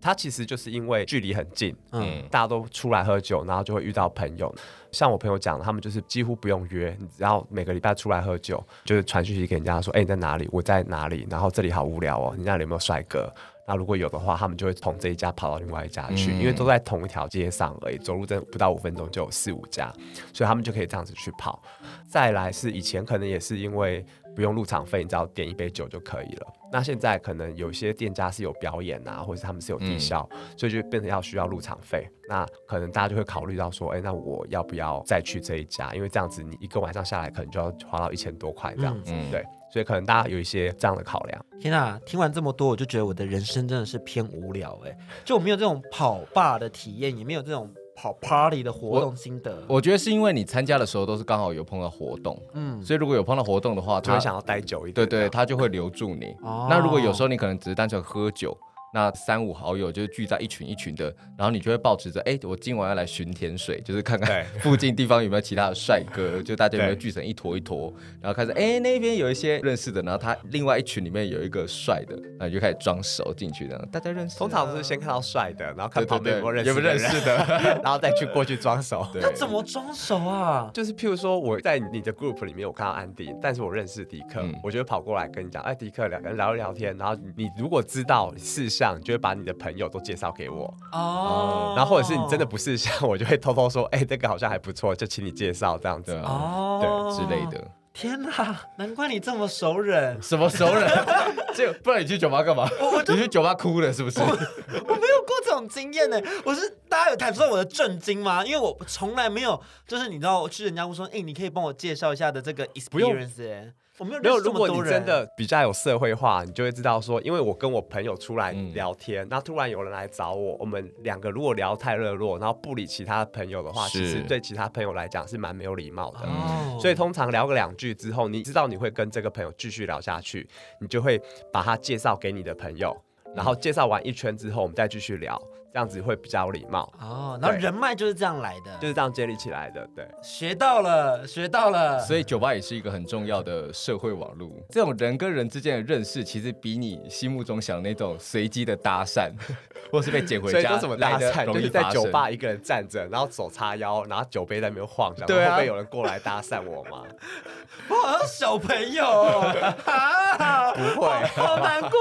它其实就是因为距离很近，嗯，大家都出来喝酒，然后就会遇到朋友。像我朋友讲的，他们就是几乎不用约，你只要每个礼拜出来喝酒，就是传讯息给人家说，哎、欸，你在哪里？我在哪里？然后这里好无聊哦，你那里有没有帅哥？那如果有的话，他们就会从这一家跑到另外一家去，嗯、因为都在同一条街上而已，走路真的不到五分钟就有四五家，所以他们就可以这样子去跑。再来是以前可能也是因为不用入场费，你只要点一杯酒就可以了。那现在可能有些店家是有表演啊，或者是他们是有低消，嗯、所以就变成要需要入场费。那可能大家就会考虑到说，哎、欸，那我要不要再去这一家？因为这样子你一个晚上下来可能就要花到一千多块这样子，嗯、对。所以可能大家有一些这样的考量。 天啊，听完这么多，我就觉得我的人生真的是偏无聊哎、欸，就我没有这种跑吧的体验，也没有这种跑 party 的活动心得。 我, 我觉得是因为你参加的时候都是刚好有碰到活动，嗯，所以如果有碰到活动的话， 就会想要待久一点。 对对，他就会留住你。哦、那如果有时候你可能只是单纯喝酒。那三五好友就聚在一群一群的，然后你就会抱持着，哎、欸，我今晚要来巡田水，就是看看附近地方有没有其他的帅哥，就大家有没有聚成一坨一坨，然后开始，哎、欸，那边有一些认识的，然后他另外一群里面有一个帅的，然后你就开始装熟进去，这样大家认识。 通常都是先看到帅的，然后看旁边有没有认识的，有没有认识的，然后再去过去装熟。 那怎么装熟啊？ 就是譬如说我在你的 group 里面，我看到安迪，但是我认识迪克，嗯、我就会跑过来跟你讲，哎，迪克聊聊一聊天，然后你如果知道事项，你就会把你的朋友都介绍给我哦、嗯，然后或者是你真的不是像我就会偷偷说，哎、欸，这个好像还不错，就请你介绍这样子哦，对之类的。 天哪，难怪你这么熟人。 什么熟人？这不然你去酒吧干嘛？你去酒吧哭了是不是？我, 我没有过这种经验呢。我是大家有感受到我的震惊吗？因为我从来没有，就是你知道，我去人家会说，哎、欸，你可以帮我介绍一下的这个 experience 哎。我没有认识这么多人。 如果你真的比较有社会化，你就会知道说，因为我跟我朋友出来聊天，那、嗯、突然有人来找我，我们两个如果聊太热络，然后不理其他朋友的话，其实对其他朋友来讲是蛮没有礼貌的。哦、所以通常聊个两句之后，你知道你会跟这个朋友继续聊下去，你就会把他介绍给你的朋友，然后介绍完一圈之后，我们再继续聊。这样子会比较有礼貌哦，然后人脉就是这样来的， 就是这样建立起来的。对， 学到了，学到了。 所以酒吧也是一个很重要的社会网络。这种人跟人之间的认识，其实比你心目中想的那种随机的搭讪，或是被捡回家， 所以都什么搭讪，就是在酒吧一个人站着，然后手叉腰，然后酒杯在那边晃，想说会不会有人过来搭讪我吗？ 我好像小朋友啊， 不会， 好难过。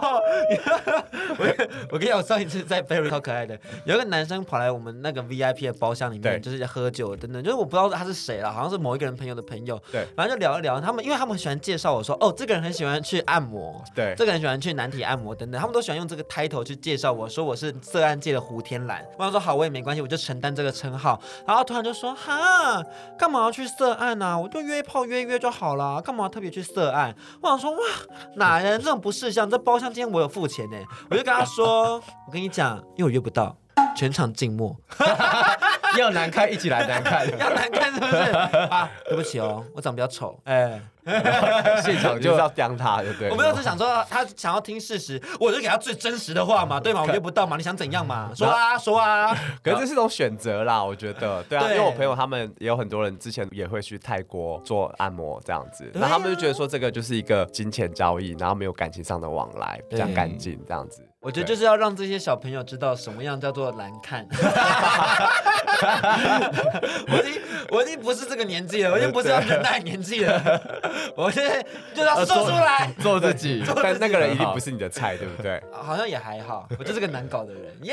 我我跟你讲，我上一次在 Berry 超可爱的，有一个男生跑来我们那个 V I P 的包厢里面，就是喝酒等等，就是我不知道他是谁啦，好像是某一个人朋友的朋友， 对， 反正就聊一聊，他们因为他们很喜欢介绍我说，哦，这个人很喜欢去按摩， 对， 这个人喜欢去男体按摩等等，他们都喜欢用这个 title 去介绍我说我是色案界的胡天蓝，我想说好，我也没关系，我就承担这个称号，然后突然就说，哈，干嘛要去色案啊？我就约炮约约就好了，干嘛特别去色案？我想说，哇，哪人这种不识相？这包厢今天我有付钱呢，我就跟他说，我跟你讲，因为我约不到。全场静默， 要难看一起来难看， 要难看是不是？啊，对不起哦，我长比较丑，哎、 欸，现场就是要刁他，对不对？ 我没有是想说他想要听事实，我就给他最真实的话嘛，对吗？我约不到嘛，你想怎样嘛？说啊，说啊。 可是这是种选择啦，我觉得，对啊，对因为我朋友他们也有很多人之前也会去泰国做按摩这样子，那、啊、他们就觉得说这个就是一个金钱交易，然后没有感情上的往来，比较干净这样子。 我觉得就是要让这些小朋友知道什么样叫做难看。我已经我已经不是这个年纪了，我已经不是要忍耐年纪了，我现在就是要说出来， 做自己。 但那个人一定不是你的菜，对不对？ 好像也还好，我就是个难搞的人，耶、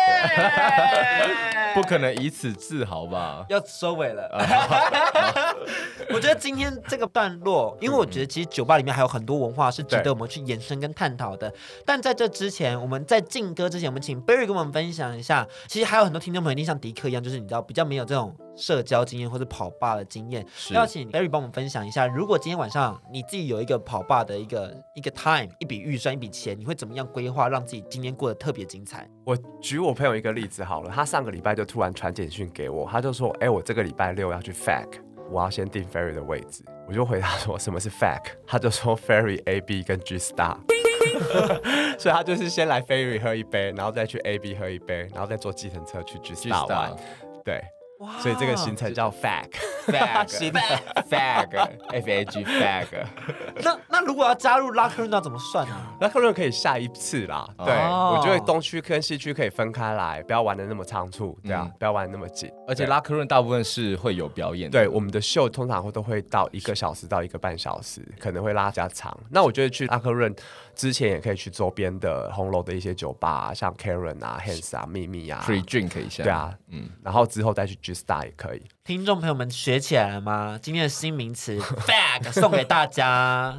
yeah! ！不可能以此自豪吧？ 要收尾了。我觉得今天这个段落，因为我觉得其实酒吧里面还有很多文化是值得我们去延伸跟探讨的，但在这之前。我们在进歌之前，我们请 Berry 跟我们分享一下。其实还有很多听众朋友一定像迪克一样，就是你知道比较没有这种社交经验或者跑吧的经验。要请 Berry 帮我们分享一下，如果今天晚上你自己有一个跑吧的一个一个 time， 一笔预算，一笔钱，你会怎么样规划，让自己今天过得特别精彩？ 我举我朋友一个例子好了，他上个礼拜就突然传简讯给我，他就说：“哎、欸，我这个礼拜六要去 F A C， 我要先订 Ferry 的位置。”我就回答说：“什么是 F A C？” 他就说 ：“Ferry A B 跟 G Star。”所以他就是先来 Ferry 喝一杯，然后再去 A B 喝一杯，然后再坐计程车去 G Star 玩。对，所以这个行程叫 F A C， F A C， F A G， 那那如果要加入 Locker Room 要怎么算呢、啊、 Locker Room 可以下一次啦。对， 哦、 我觉得东区跟西区可以分开来，不要玩的那么仓促，对啊，嗯、不要玩的那么紧。 而且 Locker Room 大部分是会有表演的， 对，我们的秀通常会都会到一个小时到一个半小时，可能会拉加长。那我觉得去 Locker Room 之前也可以去周边的红楼的一些酒吧、啊，像 Karen 啊、Hands 啊、秘密啊 ，Free Drink 一下， 对啊，嗯，然后之后再去 G Star 也可以。 听众朋友们学起来了吗？今天的新名词 Fag 送给大家。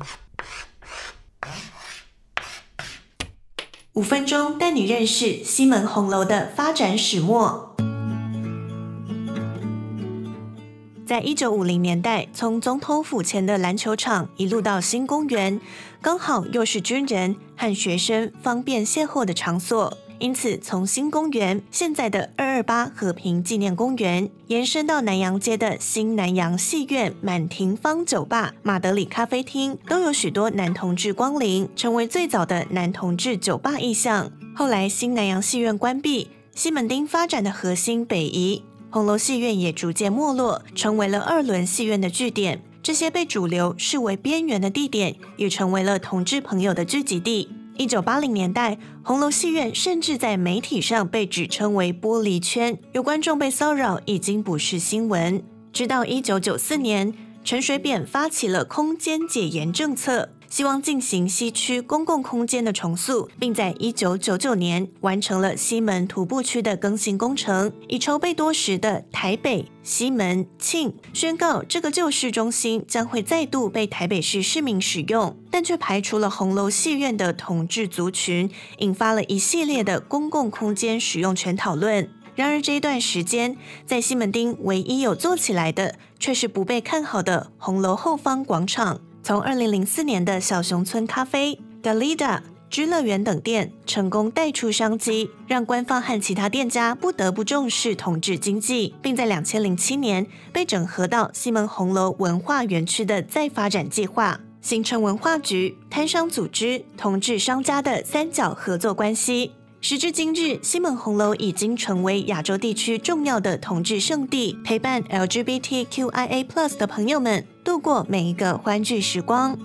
五分钟带你认识西门红楼的发展始末。在一九五零年代，从总统府前的篮球场一路到新公园，刚好又是军人和学生方便邂逅的场所。因此，从新公园（现在的二二八和平纪念公园）延伸到南洋街的新南洋戏院、满庭芳酒吧、马德里咖啡厅，都有许多男同志光临，成为最早的男同志酒吧意象。后来，新南洋戏院关闭，西门町发展的核心北移，红楼戏院也逐渐没落，成为了二轮戏院的据点。这些被主流视为边缘的地点，也成为了同志朋友的聚集地。一九八零年代，红楼戏院甚至在媒体上被指称为玻璃圈，有观众被骚扰已经不是新闻。直到一九九四年，陈水扁发起了空间解严政策，希望进行西区公共空间的重塑，并在一九九九年完成了西门徒步区的更新工程。已筹备多时的台北、西门、庆宣告，这个旧市中心将会再度被台北市市民使用，但却排除了红楼戏院的同志族群，引发了一系列的公共空间使用权讨论。然而这一段时间，在西门町唯一有做起来的，却是不被看好的红楼后方广场。从二零零四年的小熊村咖啡、Dalida、居乐园等店成功带出商机，让官方和其他店家不得不重视同志经济，并在两千零七年被整合到西门红楼文化园区的再发展计划，形成文化局、摊商组织、同志商家的三角合作关系。时至今日，西门红楼已经成为亚洲地区重要的同志圣地，陪伴 L G B T Q I A plus 的朋友们度过每一个欢聚时光。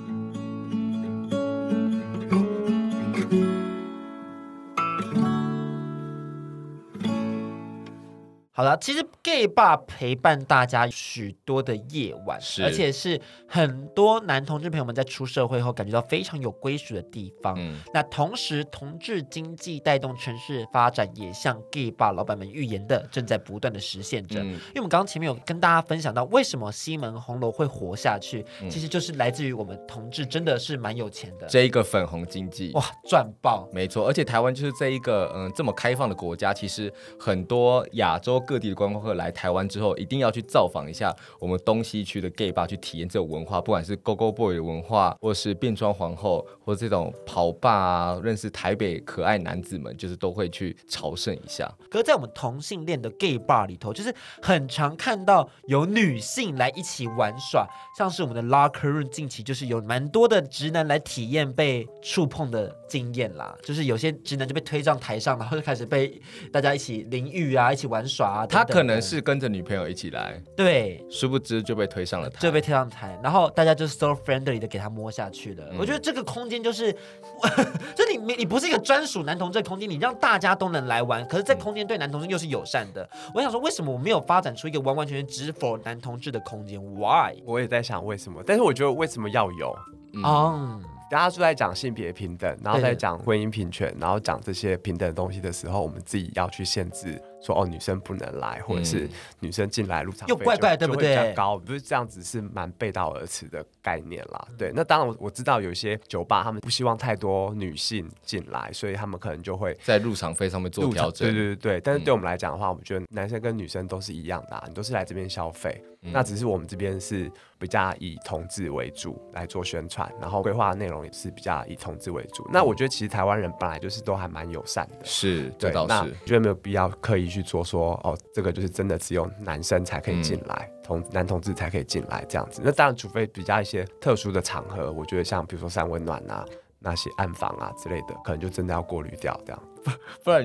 好了，其实 gay bar 陪伴大家许多的夜晚，而且是很多男同志朋友们在出社会后感觉到非常有归属的地方。嗯、那同时，同志经济带动城市发展，也像 gay bar 老板们预言的，正在不断的实现着。嗯、因为我们刚刚前面有跟大家分享到，为什么西门红楼会活下去，嗯、其实就是来自于我们同志真的是蛮有钱的， 这一个粉红经济， 哇，赚爆！ 没错，而且台湾就是这一个嗯这么开放的国家，其实很多亚洲各地的观光客来台湾之后，一定要去造访一下我们东西区的 gay bar， 去体验这种文化，不管是 Go Go Boy 的文化，或是变装皇后，或者这种跑吧啊，认识台北可爱男子们，就是都会去朝圣一下。 可是在我们同性恋的 gay bar 里头，就是很常看到有女性来一起玩耍，像是我们的 Locker Room 近期就是有蛮多的直男来体验被触碰的经验啦，就是有些直男就被推上台上，然后就开始被大家一起淋浴啊，一起玩耍啊。 他可能是跟着女朋友一起来， 对， 殊不知就被推上了台， 就被推上台，然后大家就 so friendly 的给他摸下去了。嗯、我觉得这个空间就是，就你你不是一个专属男同志的空间，你让大家都能来玩，可是这空间对男同志又是友善的。嗯、我想说，为什么我没有发展出一个完完全全只 for 男同志的空间 ？Why？ 我也在想为什么，但是我觉得为什么要有？ 嗯。嗯大家都在讲性别平等，然后在讲婚姻平权，然后讲这些平等的东西的时候，我们自己要去限制说哦，女生不能来，或者是女生进来入场费又怪怪，对不对？ 比较高，不是这样子，是蛮背道而驰的概念啦。对，那当然我我知道有些酒吧他们不希望太多女性进来，所以他们可能就会在入场费上面做调整。 对对对对，但是对我们来讲的话，我觉得男生跟女生都是一样的、啊，你都是来这边消费。嗯、那只是我们这边是比较以同志为主来做宣传，然后规划的内容也是比较以同志为主。那我觉得其实台湾人本来就是都还蛮友善的， 是，这倒是。 那觉得没有必要刻意去做说哦，这个就是真的只有男生才可以进来，嗯、同男同志才可以进来这样子。那当然，除非比较一些特殊的场合，我觉得像比如说三温暖啊、那些暗房啊之类的，可能就真的要过滤掉这样。 不然你觉得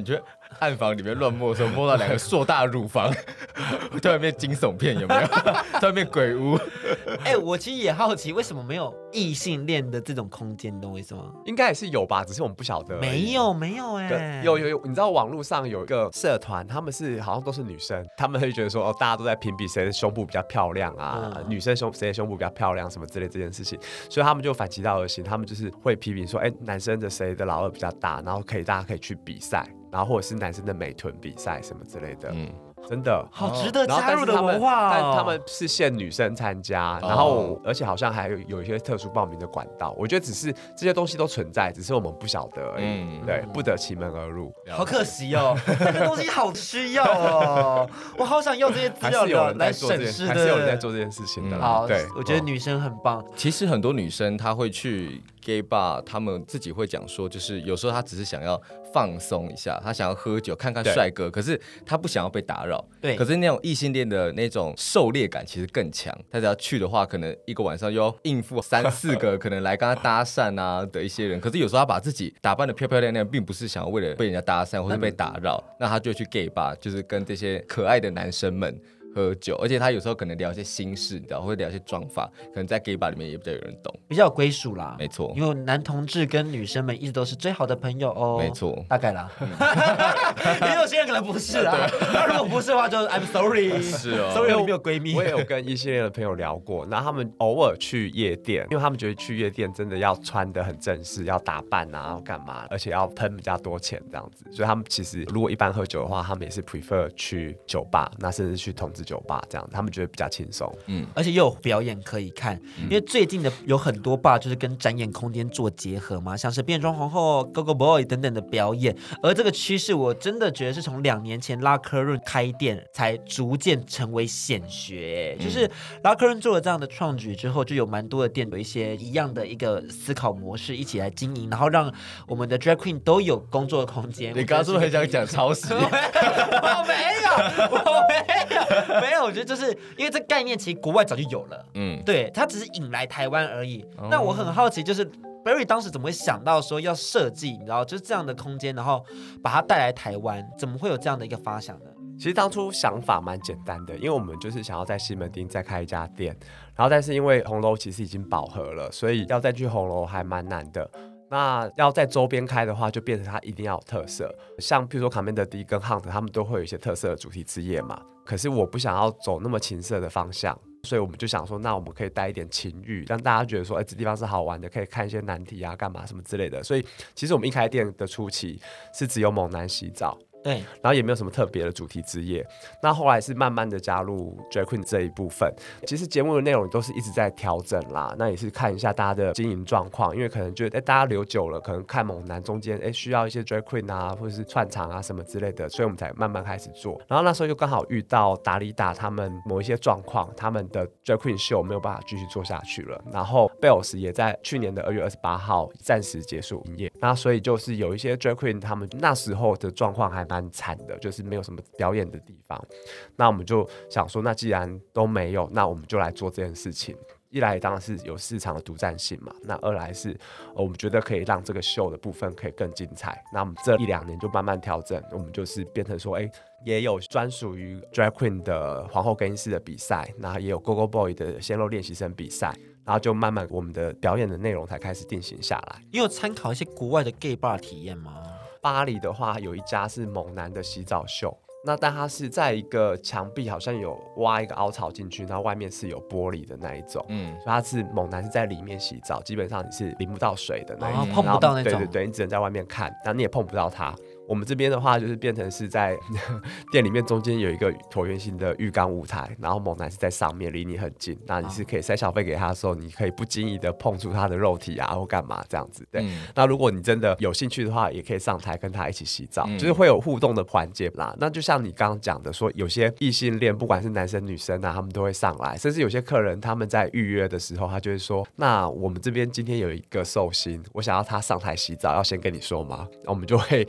暗房里面乱摸的时候，摸到两个硕大乳房，突然变惊悚片有没有？突然变鬼屋。 哎、欸，我其实也好奇，为什么没有异性恋的这种空间？你懂我意思吗？ 应该也是有吧，只是我们不晓得。 没有，没有哎、欸， 有有有，你知道网络上有一个社团，他们是好像都是女生，他们会觉得说哦，大家都在评比谁的胸部比较漂亮啊，嗯、女生胸谁的胸部比较漂亮什么之类这件事情，所以他们就反其道而行，他们就是会批评说，哎、欸，男生的谁的老二比较大，然后可以大家可以去比赛，然后或者是男生的美臀比赛什么之类的。嗯。真的好值得加入的文化、哦、 但他们是限女生参加，然后而且好像还有有一些特殊报名的管道。我觉得只是这些东西都存在，只是我们不晓得而已。嗯、对，不得其门而入。 好可惜哦，这个东西好需要哦，我好想要这些资料来审视的。 还是有人在做这件事情的啦。 好， 对， 我觉得女生很棒。 其实很多女生她会去 gay bar， 她们自己会讲说，就是有时候她只是想要放松一下，她想要喝酒看看帅哥，可是她不想要被打扰。 对， 可是那种异性恋的那种狩猎感其实更强，他只要去的话，可能一个晚上又要应付三四个可能来跟他搭讪啊的一些人。可是有时候他把自己打扮得漂漂亮亮，并不是想要为了被人家搭讪或者被打扰，那他就去 gay bar， 就是跟这些可爱的男生们喝酒，而且他有时候可能聊一些心事，你知道，会聊一些妆法，可能在 gay bar 里面也比较有人懂， 比较有归属啦。 没错， 因为男同志跟女生们一直都是最好的朋友哦。 没错， 大概啦。也有些人可能不是啊。那如果不是的话，就 I'm sorry。 是哦 ，sorry 我没有闺蜜。 我也有跟异性恋的朋友聊过，然后他们偶尔去夜店，因为他们觉得去夜店真的要穿得很正式，要打扮啊，要干嘛，而且要喷比较多钱这样子，所以他们其实如果一般喝酒的话，他们也是 prefer 去酒吧，那甚至去同志酒吧这样，他们觉得比较轻松， 嗯，而且又有表演可以看，嗯、因为最近的有很多吧，就是跟展演空间做结合嘛，像是变装皇后、Go Go Boy 等等的表演。而这个趋势，我真的觉得是从两年前拉科润开店才逐渐成为显学。嗯、就是拉科润做了这样的创举之后，就有蛮多的店有一些一样的一个思考模式一起来经营，然后让我们的 drag queen 都有工作的空间。 你刚刚是不是很想讲超时？ 我没有，我没有，没有。我觉得就是因为这概念其实国外早就有了，嗯，对，它只是引来台湾而已。哦、那我很好奇，就是 Berry 当时怎么会想到说要设计，你知道，就是这样的空间，然后把它带来台湾，怎么会有这样的一个发想呢？ 其实当初想法蛮简单的，因为我们就是想要在西门町再开一家店，然后但是因为红楼其实已经饱和了，所以要再去红楼还蛮难的。那要在周边开的话，就变成它一定要有特色，像譬如说 Commander D 跟 Hunt 他们都会有一些特色的主题之夜嘛。可是我不想要走那么情色的方向，所以我们就想说，那我们可以带一点情欲，让大家觉得说，哎、欸，这地方是好玩的，可以看一些难题啊，干嘛什么之类的。所以其实我们一开店的初期是只有猛男洗澡。 对， 然后也没有什么特别的主题之夜。那后来是慢慢的加入 drag queen 这一部分。其实节目的内容都是一直在调整啦，那也是看一下大家的经营状况，因为可能觉得哎，大家留久了，可能看猛男中间哎需要一些 drag queen 啊，或者是串场啊什么之类的，所以我们才慢慢开始做。然后那时候就刚好遇到达利达他们某一些状况，他们的 drag queen 秀没有办法继续做下去了。然后 Bells 也在去年的二月二十八号暂时结束营业。那所以就是有一些 drag queen 他们那时候的状况还蛮蛮惨的，就是没有什么表演的地方。那我们就想说，那既然都没有，那我们就来做这件事情。一来当然是有市场的独占性嘛，那二来是、呃、我们觉得可以让这个秀的部分可以更精彩。那我们这一两年就慢慢调整，我们就是变成说，哎，也有专属于 Drag Queen 的皇后更衣室的比赛，然后也有 Go Go Boy 的鲜肉练习生比赛。然后就慢慢我们的表演的内容才开始定型下来。 你有参考一些国外的 gay bar 体验吗？ 巴黎的话有一家是猛男的洗澡秀，那但它是在一个墙壁好像有挖一个凹槽进去，然后外面是有玻璃的那一种，嗯，所以它是猛男是在里面洗澡，基本上你是淋不到水的那一种、哦、 碰不到那种， 对对对，你只能在外面看，然后你也碰不到它。我们这边的话就是变成是在店里面中间有一个椭圆形的浴缸舞台，然后猛男是在上面离你很近，那你是可以塞小费给他的时候，你可以不经意的碰触他的肉体啊或干嘛这样子，对、嗯、那如果你真的有兴趣的话也可以上台跟他一起洗澡、嗯、就是会有互动的环节啦。那就像你刚刚讲的说，有些异性恋不管是男生女生啊，他们都会上来，甚至有些客人他们在预约的时候他就会说，那我们这边今天有一个寿星，我想要他上台洗澡，要先跟你说吗？我们就会先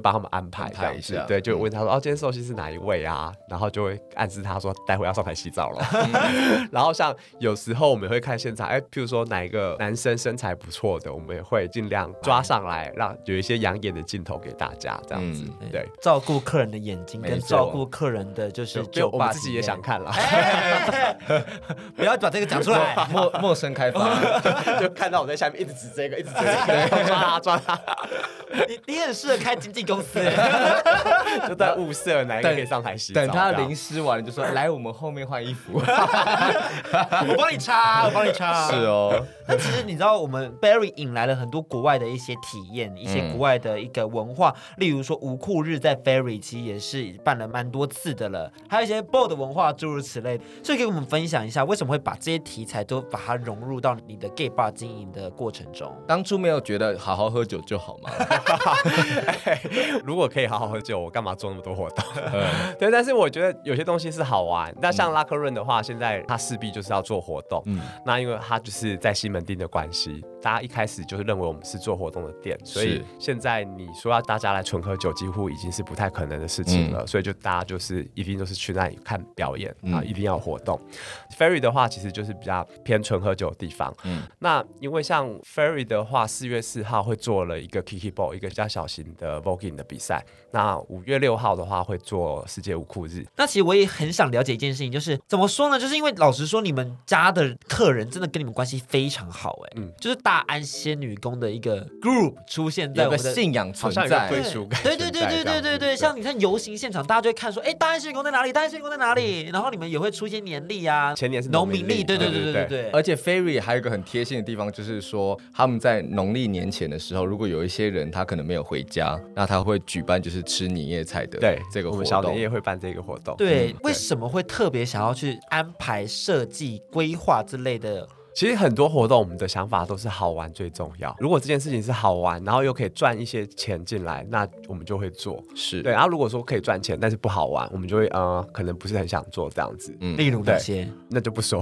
帮他们安排这样子，对，就问他说、嗯、哦，今天寿星是哪一位啊？然后就会暗示他说待会要上台洗澡了。嗯、然后像有时候我们会看现场，哎，譬如说哪一个男生身材不错的，我们也会尽量抓上来，让有一些养眼的镜头给大家，这样子，嗯、对， 照顾客人的眼睛跟照顾客人的就是酒吧， 我们自己也想看啦。 不要把这个讲出来， 陌陌生开发， 就看到我在下面一直指这个，一直指这个，抓他抓他。 你你很适合开经纪公司， 就在物色哪一个可以上台洗澡。 等他淋湿完了，就说来我们后面换衣服， 我帮你擦，我帮你擦。 是哦。 那其实你知道，我们 Berry 引来了很多国外的一些体验，一些国外的一个文化，嗯、例如说无裤日在 Berry 其实也是办了蛮多次的了，还有一些 bold 文化诸如此类，所以给我们分享一下，为什么会把这些题材都把它融入到你的 gay bar 经营的过程中？ 当初没有觉得好好喝酒就好吗？ 哎、如果可以好好喝酒，我干嘛做那么多活动？嗯、对，但是我觉得有些东西是好玩。那像拉克润的话，现在他势必就是要做活动。嗯，那因为他就是在西门町的关系，大家一开始就是认为我们是做活动的店，所以现在你说要大家来纯喝酒，几乎已经是不太可能的事情了。嗯、所以就大家就是一定都是去那里看表演啊，一定要有活动。Ferry 的话，其实就是比较偏纯喝酒的地方。嗯，那因为像 Ferry 的话，四月四号会做了一个 Kiki Ball， 一个比较小型的 Voguing 的比赛。那五月六号的话会做世界无裤日。 那其实我也很想了解一件事情，就是怎么说呢？就是因为老实说，你们家的客人真的跟你们关系非常好、欸，哎、嗯，就是大安仙女宫的一个 group 出现在我们的， 有个信仰存在， 归属感。 对对对对对对对，像你看游行现场，大家就会看说，哎、欸，大安仙女宫在哪里？大安仙女宫在哪里？然后你们也会出一些年历啊， 前年是农民历，对对对对对对。 而且 Ferry 还有一个很贴心的地方，就是说他们在农历年前的时候，如果有一些人他可能没有回家，那他会举办就是吃年夜菜的对这个活动。 我们小年夜会办这个活动。 对，嗯、为什么会特别想要去安排设计、规划之类的？ 其实很多活动，我们的想法都是好玩最重要。如果这件事情是好玩，然后又可以赚一些钱进来，那我们就会做。 是对。然后如果说可以赚钱，但是不好玩，我们就会呃，可能不是很想做这样子。 嗯，例如哪些？ 那就不说。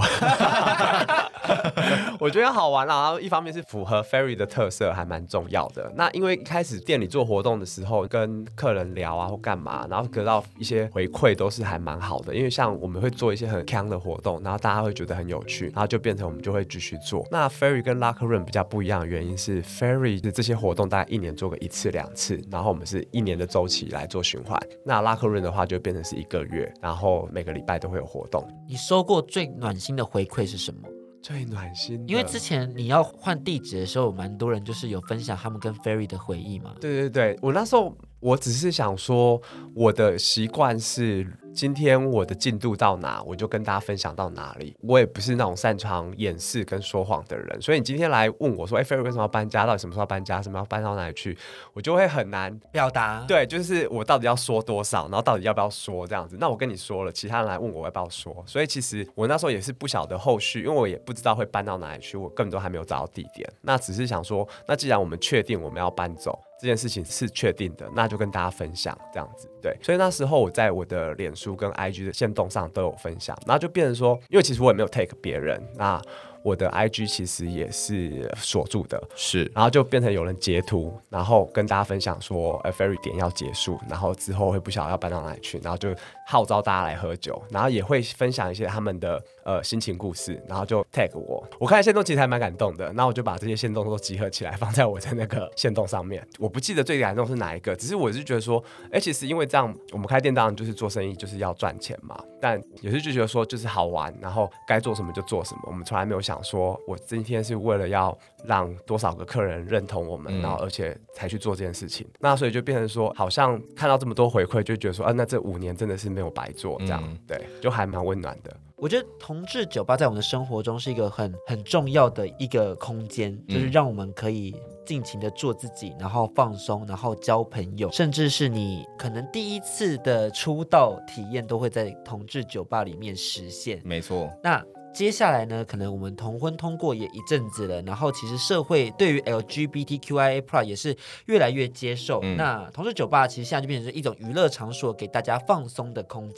我觉得好玩啦，然后一方面是符合 Ferry 的特色，还蛮重要的。那因为一开始店里做活动的时候，跟客人聊啊或干嘛，然后得到一些回馈都是还蛮好的。因为像我们会做一些很鏘的活动，然后大家会觉得很有趣，然后就变成我们就会继续做。那 Ferry 跟 Locker Room 比较不一样的原因是 Ferry 的这些活动大概一年做个一次两次，然后我们是一年的周期来做循环。那 Locker Room 的话就变成是一个月，然后每个礼拜都会有活动。 你收过最暖心的回馈是什么？ 最暖心的， 因为之前你要换地址的时候，蛮多人就是有分享他们跟 Ferry 的回忆嘛。 对对对，我那时候我只是想说，我的习惯是今天我的进度到哪，我就跟大家分享到哪里。我也不是那种擅长掩饰跟说谎的人，所以你今天来问我说，哎 ，Ferry 为什么要搬家？到底什么时候要搬家？什么要搬到哪里去？我就会很难表达。 对，就是我到底要说多少，然后到底要不要说这样子。那我跟你说了，其他人来问我要不要说，所以其实我那时候也是不晓得后续，因为我也不知道会搬到哪里去，我根本都还没有找到地点。那只是想说，那既然我们确定我们要搬走，这件事情是确定的，那就跟大家分享这样子。对，所以那时候我在我的脸书跟 I G 的限动上都有分享，然后就变成说，因为其实我也没有 take 别人，那我的 I G 其实也是锁住的， 是， 然后就变成有人截图，然后跟大家分享说，呃 ，Ferry 点要结束，然后之后会不晓得要搬到哪里去，然后就号召大家来喝酒，然后也会分享一些他们的呃心情故事，然后就 tag 我，我看限动其实还蛮感动的，然后我就把这些限动都集合起来放在我的那个限动上面。我不记得最感动是哪一个，只是我是觉得说，哎，其实因为这样，我们开店当然就是做生意就是要赚钱嘛，但也是就觉得说就是好玩，然后该做什么就做什么，我们从来没有想说我今天是为了要让多少个客人认同我们，嗯、然后而且才去做这件事情。那所以就变成说，好像看到这么多回馈，就觉得说，啊，那这五年真的是没有白做，这样、嗯、对，就还蛮温暖的。 我觉得同志酒吧在我们的生活中是一个很很重要的一个空间，就是让我们可以尽情的做自己，然后放松，然后交朋友，甚至是你可能第一次的出道体验都会在同志酒吧里面实现。 没错。 那接下来呢，可能我们同婚通过也一阵子了，然后其实社会对于 L G B T Q I A plus 也是越来越接受、嗯、那同志酒吧其实现在就变成一种娱乐场所，给大家放松的空间。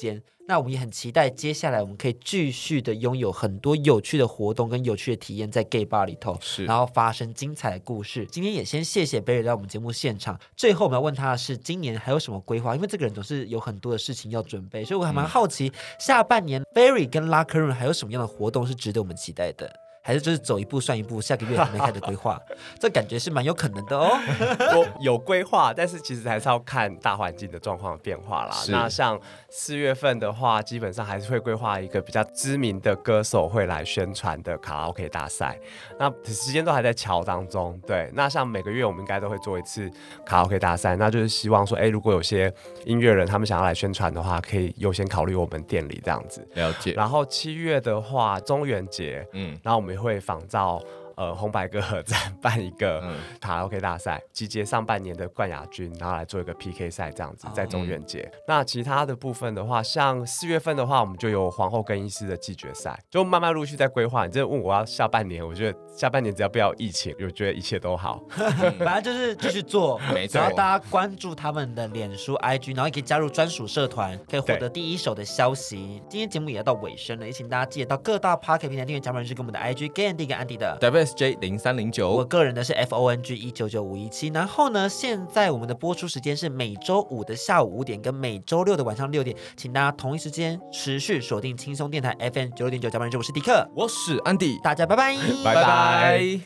那我们也很期待接下来我们可以继续的拥有很多有趣的活动跟有趣的体验在 gay bar 里头， 是， 然后发生精彩的故事。今天也先谢谢 Berry 来我们节目现场。最后我们要问他的是，今年还有什么规划？因为这个人总是有很多的事情要准备，所以我还蛮好奇，嗯、下半年 Berry 跟 Locker Room 还有什么样的活动是值得我们期待的？还是就是走一步算一步，下个月还没开始规划，这感觉是蛮有可能的哦。 我有规划，但是其实还是要看大环境的状况的变化啦。那像四月份的话，基本上还是会规划一个比较知名的歌手会来宣传的卡拉 OK 大赛。那时间都还在瞧当中，对。那像每个月我们应该都会做一次卡拉 OK 大赛，那就是希望说，哎，如果有些音乐人他们想要来宣传的话，可以优先考虑我们店里这样子。 了解。 然后七月的话，中元节，嗯，然后我们会仿照呃红白歌合战办一个卡拉 OK 大赛，集结上半年的冠亚军，然后来做一个 P K 赛这样子，在中元节。嗯、那其他的部分的话，像四月份的话，我们就有皇后更衣室的季决赛，就慢慢陆续在规划。你真的问我要下半年，我觉得下半年只要不要疫情，我觉得一切都好。 反正就是继续做， 没错。 然后大家关注他们的脸书、I G， 然后也可以加入专属社团，可以获得第一手的消息。今天节目也要到尾声了，也请大家记得到各大 Podcast 平台订阅甲板日志跟我们的 I G Gay Andy 跟安迪的 W S J 零三零九， 我个人的是 F O N G 一九九五一七。然后呢，现在我们的播出时间是每周五的下午五点跟每周六的晚上六点，请大家同一时间持续锁定轻松电台 F M 九六点九甲板日志，我是迪克， 我是安迪， 大家拜拜， 拜拜。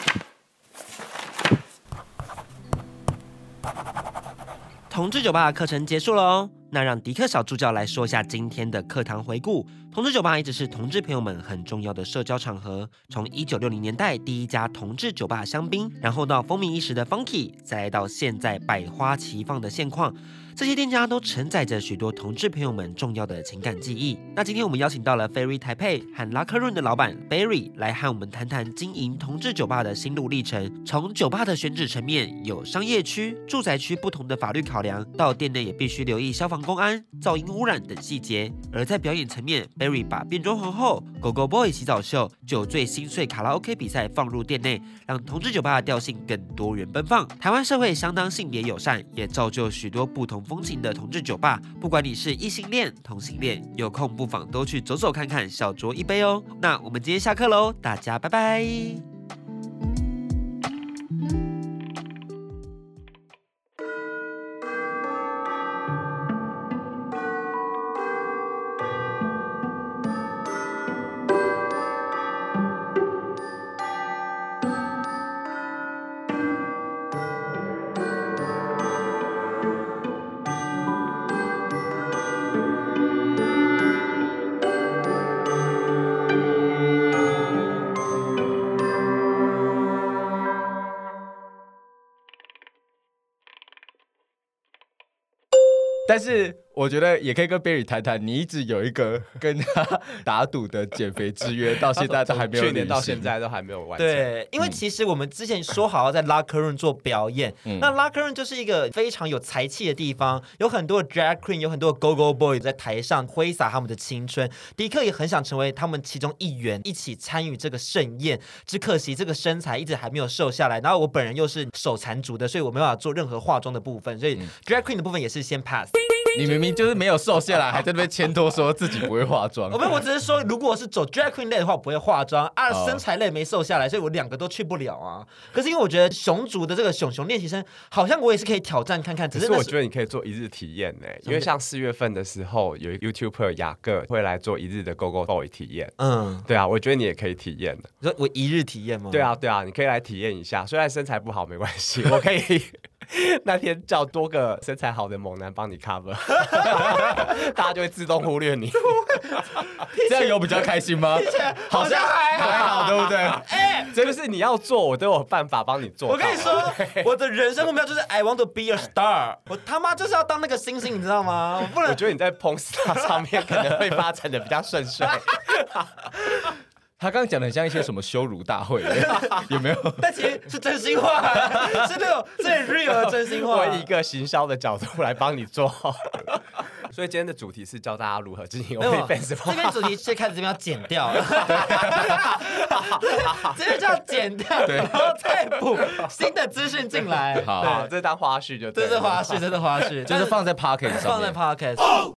同志酒吧的课程结束了哦，那让迪克小助教来说一下今天的课堂回顾。同志酒吧一直是同志朋友们很重要的社交场合，从一九六零年代第一家同志酒吧香槟，然后到风靡一时的 Funky， 再到现在百花齐放的现况。这些店家都承载着许多同志朋友们重要的情感记忆。那今天我们邀请到了 Fairy 台北和 Locker Room 的老板 Berry 来和我们谈谈经营同志酒吧的心路历程。从酒吧的选址层面，有商业区、住宅区不同的法律考量，到店内也必须留意消防公安、噪音污染等细节。而在表演层面 ，Berry 把变装皇后、狗狗 boy 洗澡秀、酒醉心碎卡拉 OK 比赛放入店内，让同志酒吧的调性更多元奔放。台湾社会相当性别友善，也造就许多不同风情的同志酒吧，不管你是异性恋、同性恋，有空不妨都去走走看看，小酌一杯哦。那我们今天下课喽，大家拜拜。 但是我觉得也可以跟 Berry 谈谈，你一直有一个跟他打赌的减肥之约，到现在都还没有履行， 去年到现在都还没有完成。 对，因为其实我们之前说好要在 Locker Room 做表演，嗯、那 Locker Room 就是一个非常有才气的地方，有很多的 Drag Queen， 有很多的 Go Go Boy 在台上挥洒他们的青春。迪克也很想成为他们其中一员，一起参与这个盛宴。只可惜这个身材一直还没有瘦下来，然后我本人又是手残足的，所以我没办法做任何化妆的部分，所以 Drag Queen 的部分也是先 pass。 你明明就是没有瘦下来，还在那边牵拖说自己不会化妆。 我没有，我只是说，如果是走 drag queen 类的话，我不会化妆啊。身材类没瘦下来，所以我两个都去不了啊。可是因为我觉得熊族的这个熊熊练习生，好像我也是可以挑战看看。只是, 是我觉得你可以做一日体验呢、欸，因为像四月份的时候，有 YouTuber 雅各会来做一日的 Go Go Boy 体验。嗯，对啊，我觉得你也可以体验的。 你说我一日体验吗？ 对啊，对啊，你可以来体验一下。虽然身材不好没关系，我可以那天叫多个身材好的猛男帮你 cover。大家就会自动忽略你， 这样有比较开心吗？ 好像还好， 还好，对不对？ 哎，这就是你要做，我都有办法帮你做。 我跟你说，我的人生目标就是 I want to be a star， 我他妈就是要当那个星星，你知道吗？我不能。 我觉得你在 Porn Star 上面可能会发展的比较顺遂。 他刚刚讲的很像一些什么羞辱大会，有没有？ 但其实是真心话，是那种最 real 的真心话。 我以一个行销的角度来帮你做。所以今天的主题是教大家如何经营 OnlyFans。 这边主题是开始这边要剪掉，这边就要剪掉，然后再补新的资讯进来。 好，这当花絮就对。 这是花絮，这是花絮， 就是放在 Podcast 上面， 放在 Podcast。